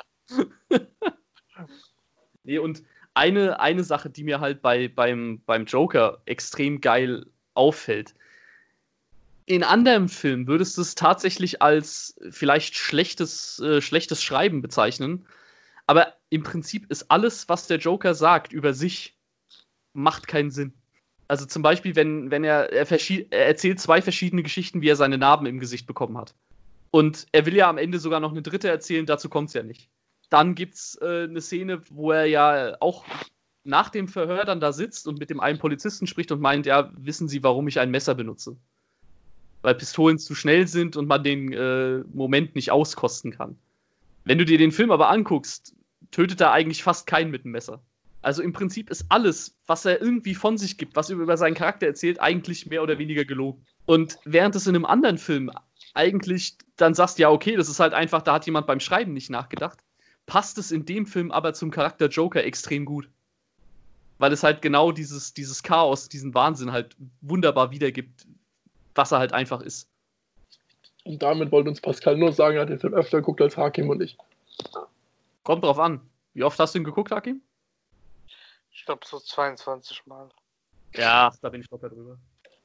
Nee, und eine, eine Sache, die mir halt bei, beim, beim Joker extrem geil auffällt. In anderen Filmen würdest du es tatsächlich als vielleicht schlechtes, äh, schlechtes Schreiben bezeichnen. Aber im Prinzip ist alles, was der Joker sagt über sich, macht keinen Sinn. Also zum Beispiel, wenn, wenn er, er, verschi- er erzählt zwei verschiedene Geschichten, wie er seine Narben im Gesicht bekommen hat. Und er will ja am Ende sogar noch eine dritte erzählen, dazu kommt es ja nicht. Dann gibt es äh, eine Szene, wo er ja auch nach dem Verhör dann da sitzt und mit dem einen Polizisten spricht und meint, ja, wissen Sie, warum ich ein Messer benutze? Weil Pistolen zu schnell sind und man den äh, Moment nicht auskosten kann. Wenn du dir den Film aber anguckst, tötet er eigentlich fast keinen mit dem Messer. Also im Prinzip ist alles, was er irgendwie von sich gibt, was er über seinen Charakter erzählt, eigentlich mehr oder weniger gelogen. Und während es in einem anderen Film eigentlich dann sagst, ja, okay, das ist halt einfach, da hat jemand beim Schreiben nicht nachgedacht, passt es in dem Film aber zum Charakter Joker extrem gut. Weil es halt genau dieses, dieses Chaos, diesen Wahnsinn halt wunderbar wiedergibt, was er halt einfach ist. Und damit wollte uns Pascal nur sagen, er hat den Film öfter geguckt als Hakim und ich. Kommt drauf an. Wie oft hast du ihn geguckt, Hakim? ich glaube so zweiundzwanzig Mal. Ja, da bin ich locker drüber.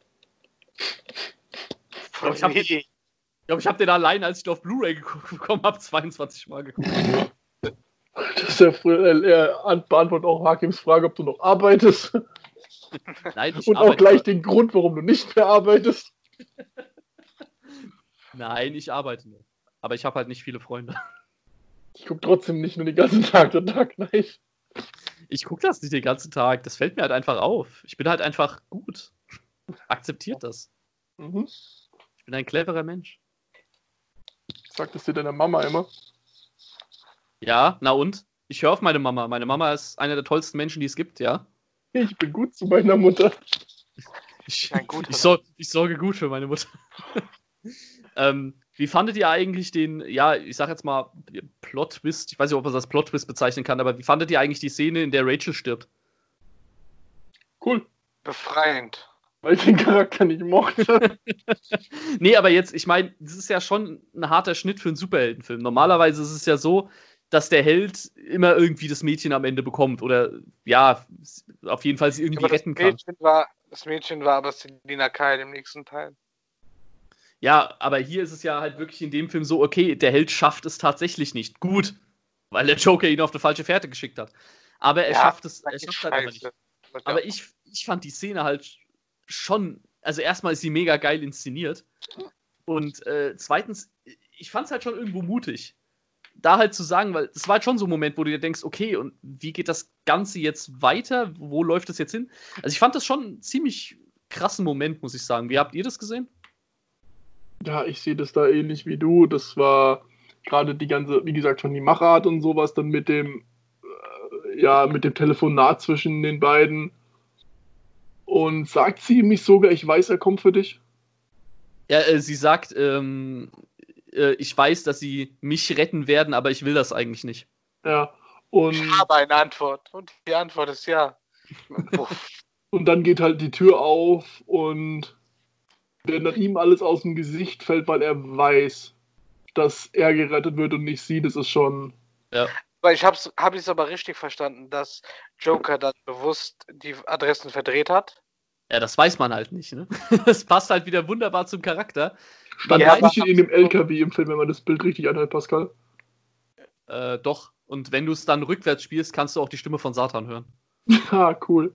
Von ich hab mir. Ich glaube, ich habe den allein, als ich den auf Blu-ray geguckt bekommen habe, zweiundzwanzig Mal geguckt. Das ist ja früher, er an- beantwortet auch Hakims Frage, ob du noch arbeitest. Nein, ich Und auch arbeite gleich noch. den Grund, warum du nicht mehr arbeitest. Nein, ich arbeite noch. Aber ich habe halt nicht viele Freunde. Ich gucke trotzdem nicht nur den ganzen Tag The Dark Knight. Ich gucke das nicht den ganzen Tag. Das fällt mir halt einfach auf. Ich bin halt einfach gut. Akzeptiert das. Mhm. Ich bin ein cleverer Mensch. Sagt es dir deiner Mama immer. Ja, na und? Ich höre auf meine Mama. Meine Mama ist einer der tollsten Menschen, die es gibt, ja. Ich bin gut zu meiner Mutter. Ich, Ein guter ich, sor ich sorge gut für meine Mutter. ähm, wie fandet ihr eigentlich den, ja, ich sag jetzt mal, Plot-Twist, ich weiß nicht, ob man das als Plot-Twist bezeichnen kann, aber wie fandet ihr eigentlich die Szene, in der Rachel stirbt? Cool. Befreiend. Weil ich den Charakter nicht mochte. Nee, aber jetzt, ich meine, das ist ja schon ein harter Schnitt für einen Superheldenfilm. Normalerweise ist es ja so, dass der Held immer irgendwie das Mädchen am Ende bekommt oder, ja, auf jeden Fall sie irgendwie Aber das retten kann. Mädchen, war, das Mädchen war aber Selina Kyle im nächsten Teil. Ja, aber hier ist es ja halt wirklich in dem Film so, okay, der Held schafft es tatsächlich nicht. Gut, weil der Joker ihn auf eine falsche Fährte geschickt hat. Aber er Ja, schafft es, das er ist schafft halt einfach nicht. scheiße. Aber ich, ich fand die Szene halt schon, also erstmal ist sie mega geil inszeniert und äh, zweitens, ich fand es halt schon irgendwo mutig, da halt zu sagen, weil das war halt schon so ein Moment, wo du dir denkst, okay, und wie geht das Ganze jetzt weiter? Wo läuft das jetzt hin? Also ich fand das schon einen ziemlich krassen Moment, muss ich sagen. Wie habt ihr das gesehen? Ja, ich sehe das da ähnlich wie du. Das war gerade die ganze, wie gesagt, schon die Machart und sowas, dann mit dem, äh, ja, mit dem Telefonat zwischen den beiden. Und sagt sie ihm nicht sogar, ich weiß, er kommt für dich? Ja, äh, sie sagt, ähm, äh, ich weiß, dass sie mich retten werden, aber ich will das eigentlich nicht. Ja. Und, Ich habe eine Antwort. Und die Antwort ist ja. Uff. und dann geht halt die Tür auf und wenn dann ihm alles aus dem Gesicht fällt, weil er weiß, dass er gerettet wird und nicht sie, das ist schon. Ja. Aber ich hab's, hab ich es aber richtig verstanden, dass Joker dann bewusst die Adressen verdreht hat. Ja, das weiß man halt nicht, ne? Das passt halt wieder wunderbar zum Charakter. Stand Ja, ja, nicht aber- in dem L K W im Film, wenn man das Bild richtig anhört, Pascal. Äh, doch. Und wenn du es dann rückwärts spielst, kannst du auch die Stimme von Satan hören. Ah, cool.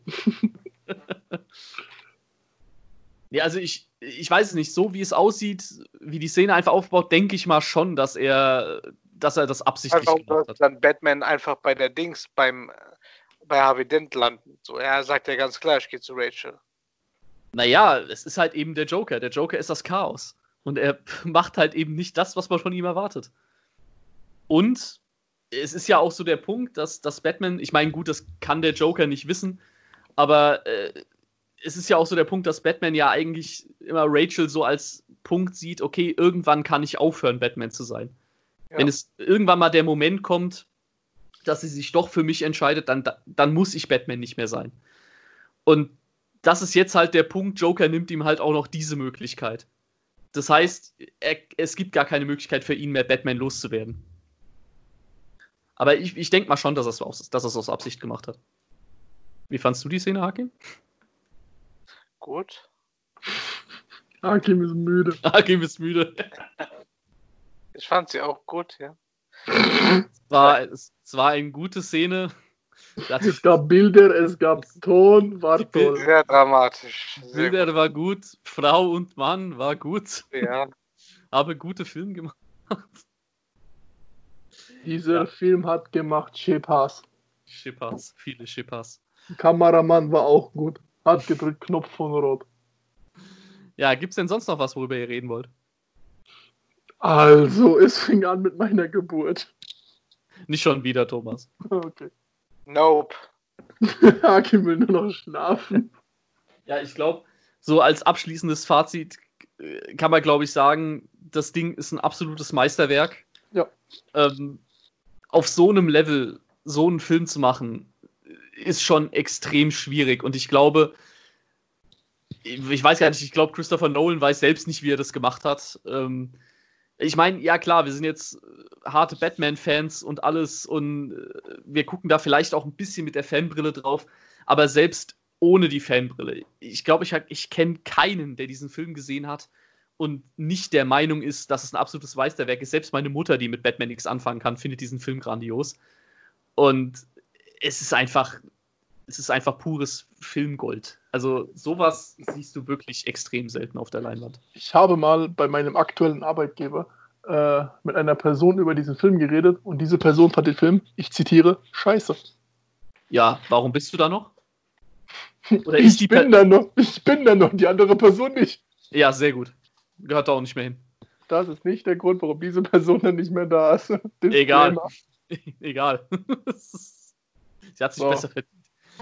Ja, also ich, ich weiß es nicht, so wie es aussieht, wie die Szene einfach aufbaut, denke ich mal schon, dass er, dass er das absichtlich Warum gemacht sollte hat. dann Batman einfach bei der Dings beim bei Harvey Dent landen? So, er sagt ja ganz klar, ich gehe zu Rachel. Naja, es ist halt eben der Joker. Der Joker ist das Chaos. Und er macht halt eben nicht das, was man von ihm erwartet. Und es ist ja auch so der Punkt, dass, dass Batman, ich meine, gut, das kann der Joker nicht wissen, aber äh, es ist ja auch so der Punkt, dass Batman ja eigentlich immer Rachel so als Punkt sieht, okay, irgendwann kann ich aufhören, Batman zu sein. Ja. Wenn es irgendwann mal der Moment kommt, dass sie sich doch für mich entscheidet, dann, dann muss ich Batman nicht mehr sein. Und das ist jetzt halt der Punkt, Joker nimmt ihm halt auch noch diese Möglichkeit. Das heißt, er, es gibt gar keine Möglichkeit für ihn mehr, Batman loszuwerden. Aber ich, ich denke mal schon, dass er es aus, dass er es aus Absicht gemacht hat. Wie fandst du die Szene, Hakim? Gut. Hakim ist müde. Hakim ist müde. Ich fand sie auch gut, ja. Es war, es war eine gute Szene. Es gab Bilder, es gab Ton, war toll. Sehr dramatisch. Sehr Bilder gut. war gut, Frau und Mann war gut. Ja. Habe gute Film gemacht. Dieser Ja. Film hat gemacht Spaß. Schippers, viele Schippers. Kameramann war auch gut. Hat gedrückt, Knopf von Rot. Ja, gibt's denn sonst noch was, worüber ihr reden wollt? Also, es fing an mit meiner Geburt. Nicht schon wieder, Thomas. Okay. Nope. Hakim will nur noch schlafen. Ja, ich glaube, so als abschließendes Fazit äh, kann man, glaube ich, sagen, das Ding ist ein absolutes Meisterwerk. Ja. Ähm, auf so einem Level so einen Film zu machen, ist schon extrem schwierig. Und ich glaube, ich weiß gar nicht, ich glaube, Christopher Nolan weiß selbst nicht, wie er das gemacht hat. Ähm, ich meine, ja klar, wir sind jetzt harte Batman-Fans und alles und äh, wir gucken da vielleicht auch ein bisschen mit der Fanbrille drauf, aber selbst ohne die Fanbrille, ich glaube, ich, ich kenne keinen, der diesen Film gesehen hat und nicht der Meinung ist, dass es ein absolutes Meisterwerk ist. Selbst meine Mutter, die mit Batman nichts anfangen kann, findet diesen Film grandios. Und es ist einfach, es ist einfach pures Filmgold. Also sowas siehst du wirklich extrem selten auf der Leinwand. Ich habe mal bei meinem aktuellen Arbeitgeber äh, mit einer Person über diesen Film geredet und diese Person fand den Film, ich zitiere, scheiße. Ja, warum bist du da noch? Oder ist Ich die bin Per- da noch, ich bin da noch, die andere Person nicht. Ja, sehr gut. Gehört da auch nicht mehr hin. Das ist nicht der Grund, warum diese Person dann nicht mehr da ist. Egal. Disclaimer. Egal. Sie hat sich So. besser verdient.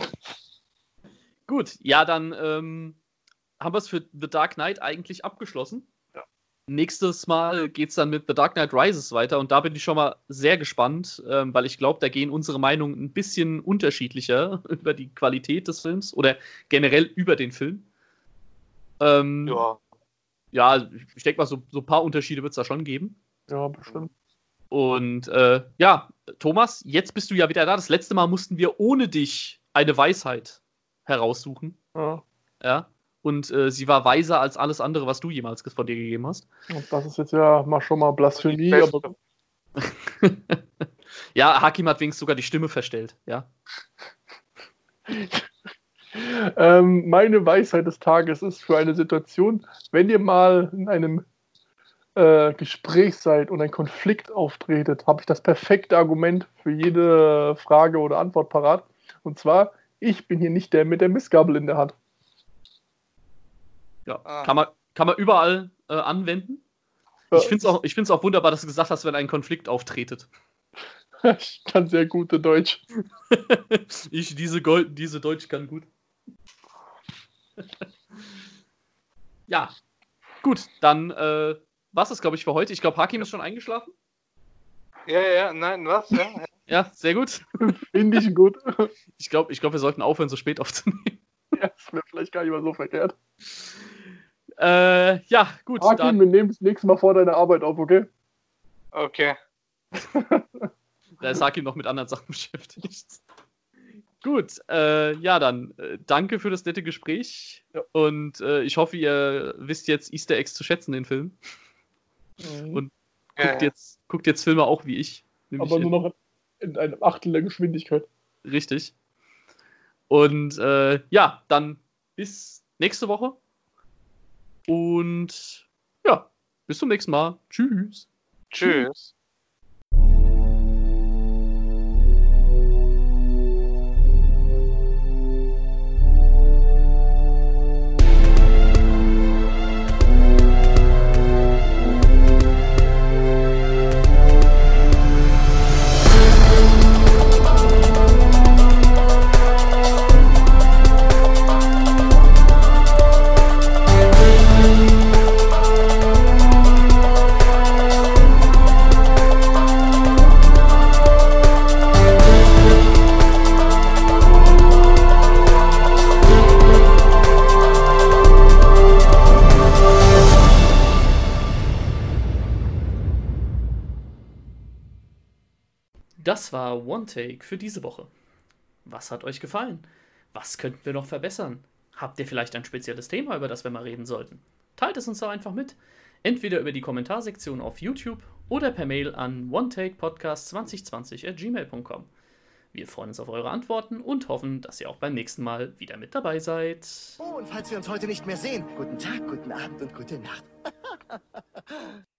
Gut, ja, dann ähm, haben wir es für The Dark Knight eigentlich abgeschlossen. Ja. Nächstes Mal geht es dann mit The Dark Knight Rises weiter und da bin ich schon mal sehr gespannt, ähm, weil ich glaube, da gehen unsere Meinungen ein bisschen unterschiedlicher über die Qualität des Films oder generell über den Film. Ähm, Ja. ja, ich denke mal, so, so ein paar Unterschiede wird es da schon geben. Ja, bestimmt. Und äh, ja, Thomas, jetzt bist du ja wieder da. Das letzte Mal mussten wir ohne dich eine Weisheit heraussuchen. Ja. Ja. Und äh, sie war weiser als alles andere, was du jemals von dir gegeben hast. Und das ist jetzt ja mal schon mal Blasphemie, Die beste. aber Ja, Hakim hat wenigstens sogar die Stimme verstellt. Ja. ähm, meine Weisheit des Tages ist für eine Situation, wenn ihr mal in einem äh, Gespräch seid und ein Konflikt auftretet, habe ich das perfekte Argument für jede Frage oder Antwort parat. Und zwar, ich bin hier nicht der mit der Mistgabel in der Hand. Ja. Ah. Kann man, kann man überall äh, anwenden. Ja. Ich finde es auch, ich find's auch wunderbar, dass du gesagt hast, wenn ein Konflikt auftretet. Ich kann sehr gute Deutsch. ich, diese, Gold, diese Deutsch kann gut. Ja, gut, dann äh, war es, glaube ich, für heute. Ich glaube, Hakim ist schon eingeschlafen. Ja, ja, nein, was? Ja, ja. Ja, sehr gut. Finde ich gut. Ich glaube, ich glaub, wir sollten aufhören, so spät aufzunehmen. Ja, das wäre vielleicht gar nicht mal so verkehrt. Äh, ja, gut. Hakim, Dann, wir nehmen das nächste Mal vor deiner Arbeit auf, okay? Okay. da ist Hakim noch mit anderen Sachen beschäftigt. Gut, äh, ja, dann äh, danke für das nette Gespräch. Ja. Und äh, ich hoffe, ihr wisst jetzt Easter Eggs zu schätzen, den Film. Und Ja, guckt, ja. jetzt, guckt jetzt Filme auch wie ich. Nämlich Aber in- nur noch in einem Achtel der Geschwindigkeit. Richtig. Und äh, ja, dann bis nächste Woche. Und ja, bis zum nächsten Mal. Tschüss. Tschüss. Das war One Take für diese Woche. Was hat euch gefallen? Was könnten wir noch verbessern? Habt ihr vielleicht ein spezielles Thema, über das wir mal reden sollten? Teilt es uns doch einfach mit. Entweder über die Kommentarsektion auf YouTube oder per Mail an onetakepodcast zwanzig zwanzig at gmail punkt com. Wir freuen uns auf eure Antworten und hoffen, dass ihr auch beim nächsten Mal wieder mit dabei seid. Oh, und falls wir uns heute nicht mehr sehen, guten Tag, guten Abend und gute Nacht.